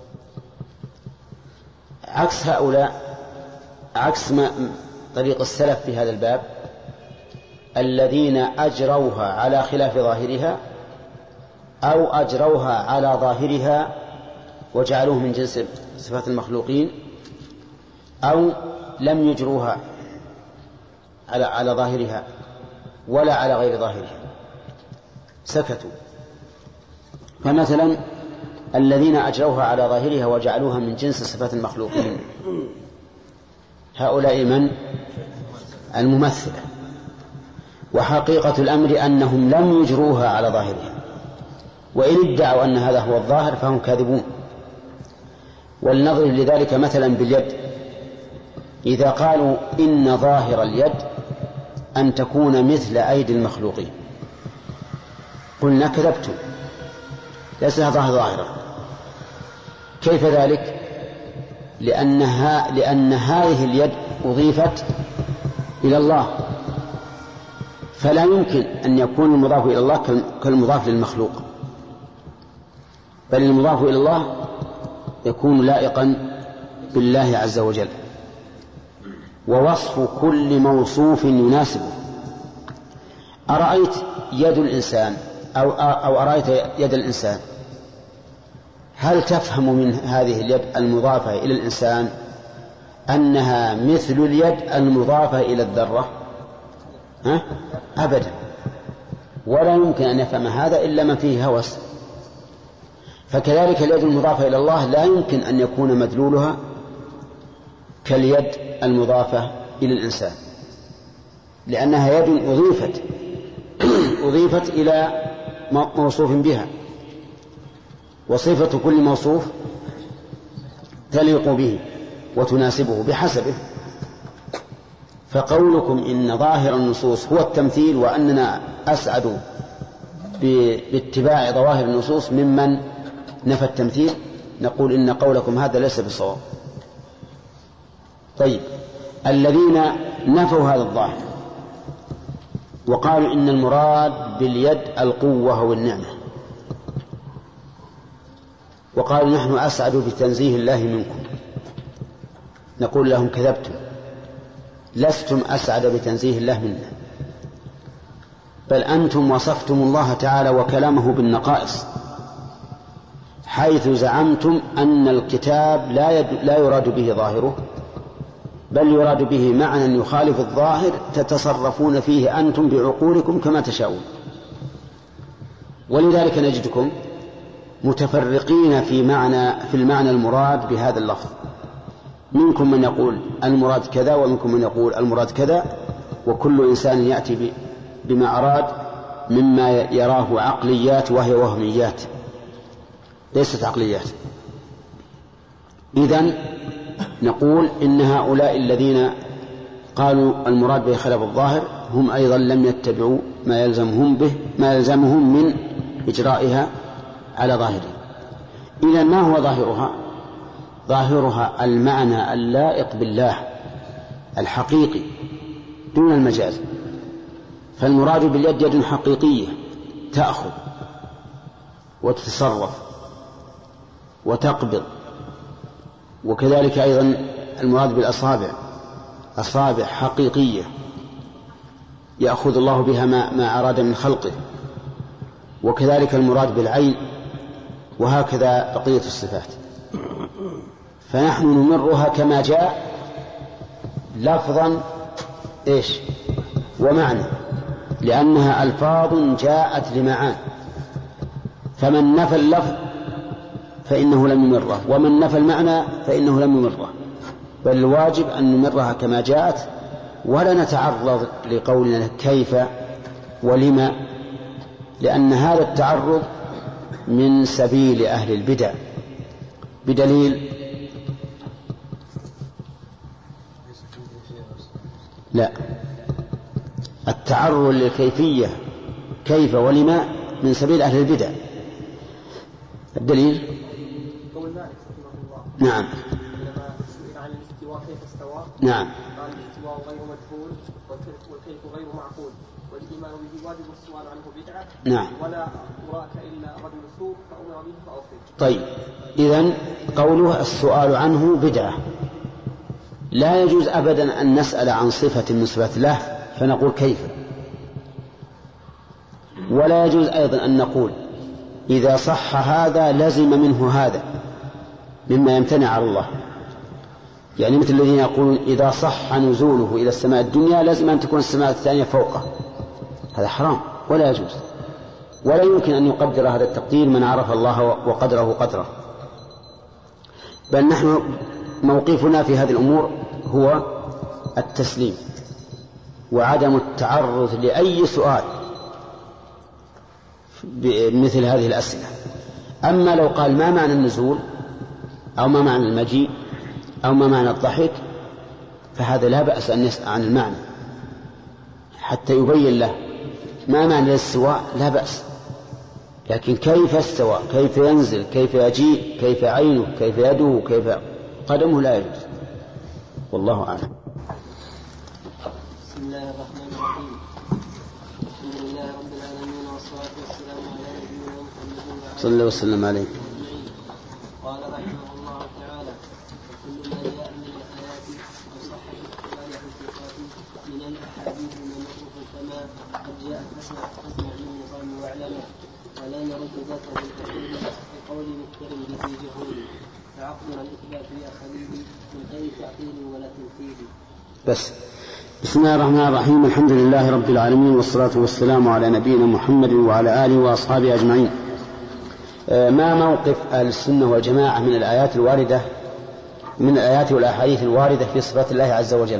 عكس هؤلاء، عكس ما طريق السلف في هذا الباب الذين أجروها على خلاف ظاهرها أو أجروها على ظاهرها وجعلوه من جنس صفات المخلوقين، أو لم يجروها على على ظاهرها ولا على غير ظاهرها، سكتوا. فمثلا الذين أجروها على ظاهرها وجعلوها من جنس صفات المخلوقين هؤلاء من؟ الممثلة. وحقيقة الأمر أنهم لم يجروها على ظاهرها، وإن ادعوا أن هذا هو الظاهر فهم كاذبون. ولنضرب لذلك مثلا باليد، إذا قالوا إن ظاهر اليد أن تكون مثل أيدي المخلوقين، قلنا كذبتم، ليس لها ظاهرة. كيف ذلك؟ لأنها لأن هذه اليد أضيفت إلى الله، فلا يمكن أن يكون المضاف إلى الله كالمضاف للمخلوق، بل المضاف إلى الله يكون لائقا بالله عز وجل. ووصف كل موصوف يناسبه. أرأيت يد الإنسان أو, أو أرأيت يد الإنسان، هل تفهم من هذه اليد المضافة إلى الإنسان أنها مثل اليد المضافة إلى الذرة؟ ها؟ أبدا، ولا يمكن أن يفهم هذا إلا من فيه هوس. فكذلك اليد المضافة إلى الله لا يمكن أن يكون مدلولها كاليد المضافة إلى الإنسان، لأنها يد أضيفت أضيفت إلى موصوف بها، وصفة كل موصوف تليق به وتناسبه بحسبه. فقولكم إن ظاهر النصوص هو التمثيل وأننا أسعد باتباع ظواهر النصوص ممن نفى التمثيل، نقول إن قولكم هذا ليس بصواب. طيب، الذين نفوا هذا الظاهر وقالوا إن المراد باليد القوة والنعمة، وقالوا نحن أسعد بتنزيه الله منكم، نقول لهم كذبتم، لستم أسعد بتنزيه الله منا، بل أنتم وصفتم الله تعالى وكلامه بالنقائص، حيث زعمتم أن الكتاب لا, يد... لا يراد به ظاهره، بل يراد به معنى يخالف الظاهر تتصرفون فيه أنتم بعقولكم كما تشاءون. ولذلك نجدكم متفرقين في معنى في المعنى المراد بهذا اللفظ، منكم من يقول المراد كذا ومنكم من يقول المراد كذا، وكل إنسان يأتي بما أراد مما يراه عقليات وهي وهميات ليست عقليات. إذن نقول إن هؤلاء الذين قالوا المراد به خلاف الظاهر هم أيضا لم يتبعوا ما يلزمهم به ما يلزمهم من إجرائها على ظاهره. إذن ما هو ظاهرها؟ ظاهرها المعنى اللائق بالله الحقيقي دون المجاز. فالمراد باليد يد حقيقية تأخذ وتتصرف وتقبض، وكذلك أيضا المراد بالأصابع أصابع حقيقية يأخذ الله بها ما, ما أراد من خلقه، وكذلك المراد بالعين، وهكذا بقية الصفات. فنحن نمرها كما جاء لفظا إيش ومعنى، لأنها ألفاظ جاءت لمعان، فمن نفى اللفظ فإنه لم يمره، ومن نفى المعنى فإنه لم يمره، بل الواجب أن نمرها كما جاءت، ولا نتعرض لقولنا كيف ولما، لأن هذا التعرض من سبيل أهل البدع، بدليل لا التعرض للكيفية كيف ولما من سبيل أهل البدع. الدليل نعم عن الاستواء كيف استوى نعم قال الاستواء غير مجهول والكيف غير معقول والإيمان به واجب والسؤال عنه بدعة نعم ولا أراك إلا رجل سوء فأمر به فأوفي. طيب إذن قوله السؤال عنه بدعة، لا يجوز أبدا أن نسأل عن صفة من صفات الله فنقول كيف، ولا يجوز أيضا أن نقول إذا صح هذا لزم منه هذا مما يمتنع على الله، يعني مثل الذين يقولون إذا صح نزوله إلى السماء الدنيا لازم أن تكون السماء الثانية فوقه، هذا حرام ولا يجوز، ولا يمكن أن يقدر هذا التقدير من عرف الله وقدره قدره. بل نحن موقفنا في هذه الأمور هو التسليم وعدم التعرض لأي سؤال بمثل هذه الأسئلة. أما لو قال ما معنى النزول أو ما معنى المجيء أو ما معنى الضحك فهذا لا بأس أن يسأل عن المعنى حتى يبين له ما معنى الاستواء، لا بأس، لكن كيف استوى، كيف ينزل، كيف يجيء، كيف عينه، كيف يده، كيف قدمه، لا يجوز. والله أعلم. بسم الله الرحمن الرحيم. الحمد لله رب العالمين والصلاة والسلام على نبينا محمد صلى الله وسلم عليه. قال رحمه الله تعالى: وكل ما جاء من الآيات وصح الاحتمال في الصفات من الأحاديث المنصوص كما قد جاء فاسمع فاسمع من نظام واعلمه ولا نرد ذاته بالتقول بقول مفتر به جهول فعقلنا الإثبات يا خليلي من غير تعطيل ولا تمثيل. بس بسم الله الرحمن الرحيم. الحمد لله رب العالمين والصلاة والسلام على نبينا محمد وعلى آله وأصحابه أجمعين. ما موقف أهل السنة والجماعة من الآيات الواردة من الآيات والأحاديث الواردة في صفات الله عز وجل؟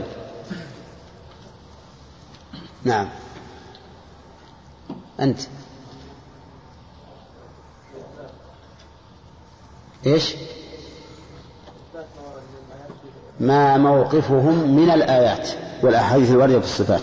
نعم أنت إيش ما موقفهم من الآيات والأحاديث الواردة في الصفات؟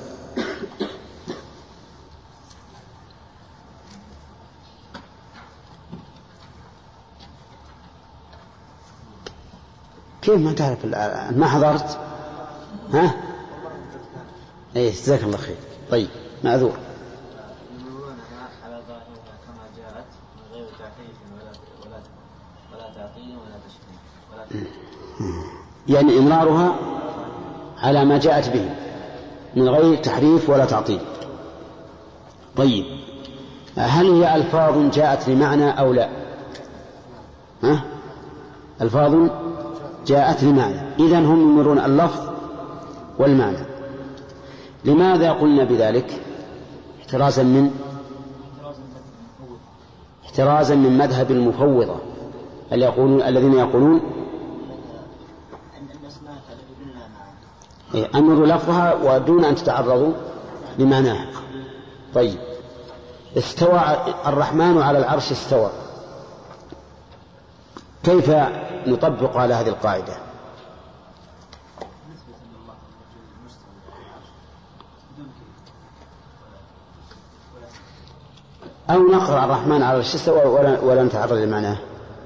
كيف ما تعرف ما حضرت؟ ها؟ ايه جزاك الله خير. طيب معذور. يمرونها على ظاهرها كما جاءت من غير تحريف ولا ولا ولا تعطيل ولا تشبيه ولا يعني إمرارها على ما جاءت به من غير تحريف ولا تعطيل. طيب هل هي ألفاظ جاءت لمعنى أو لا؟ ها؟ ألفاظ جاءت لمعنى، إذن هم يمرون اللفظ والمعنى. لماذا قلنا بذلك؟ احترازا من احترازا من مذهب المفوضة الذين يقولون أمروا لفظها ودون أن تتعرضوا لمعناها. طيب استوى الرحمن على العرش استوى، كيف نطبق على هذه القاعدة؟ أو نقرأ الرحمن على العرش استوى ولا, ولا نتعرض لمعناه.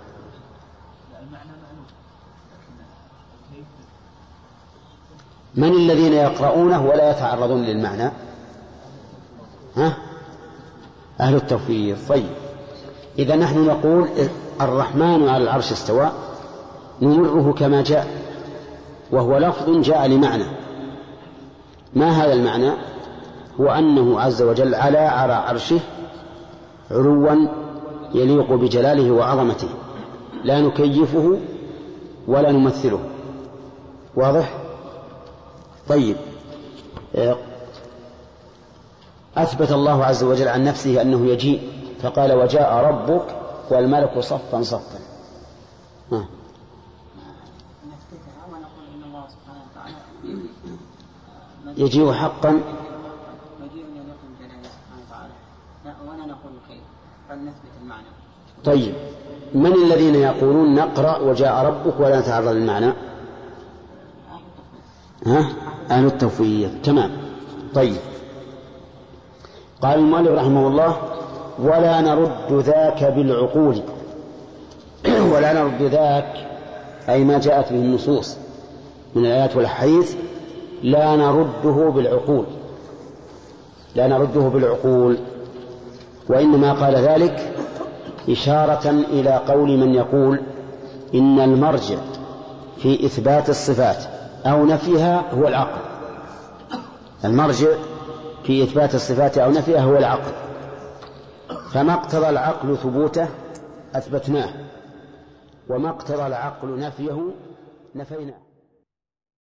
من الذين يقرؤونه ولا يتعرضون للمعنى؟ ها؟ أهل التوفيق. طيب إذا نحن نقول الرحمن على العرش استوى نمره كما جاء، وهو لفظ جاء لمعنى. ما هذا المعنى؟ هو أنه عز وجل على على عرشه علوا يليق بجلاله وعظمته، لا نكيفه ولا نمثله. واضح؟ طيب أثبت الله عز وجل عن نفسه أنه يجيء، فقال وجاء ربك والملك صفا صفا. ها. يجيء حقا ولا نقول كيف، بل نثبت المعنى. طيب من الذين يقولون نقرأ وجاء ربك ولا نتعرض للمعنى؟ ها؟ أهل التوفيق. تمام. طيب قال المؤلف رحمه الله ولا نرد ذاك بالعقول. ولا نرد ذاك أي ما جاءت به النصوص من الآيات والأحاديث لا نرده بالعقول، لا نرده بالعقول، وإنما قال ذلك إشارة إلى قول من يقول إن المرجع في إثبات الصفات أو نفيها هو العقل. المرجع في إثبات الصفات أو نفيها هو العقل، فما اقتضى العقل ثبوته أثبتناه، وما اقتضى العقل نفيه نفيناه.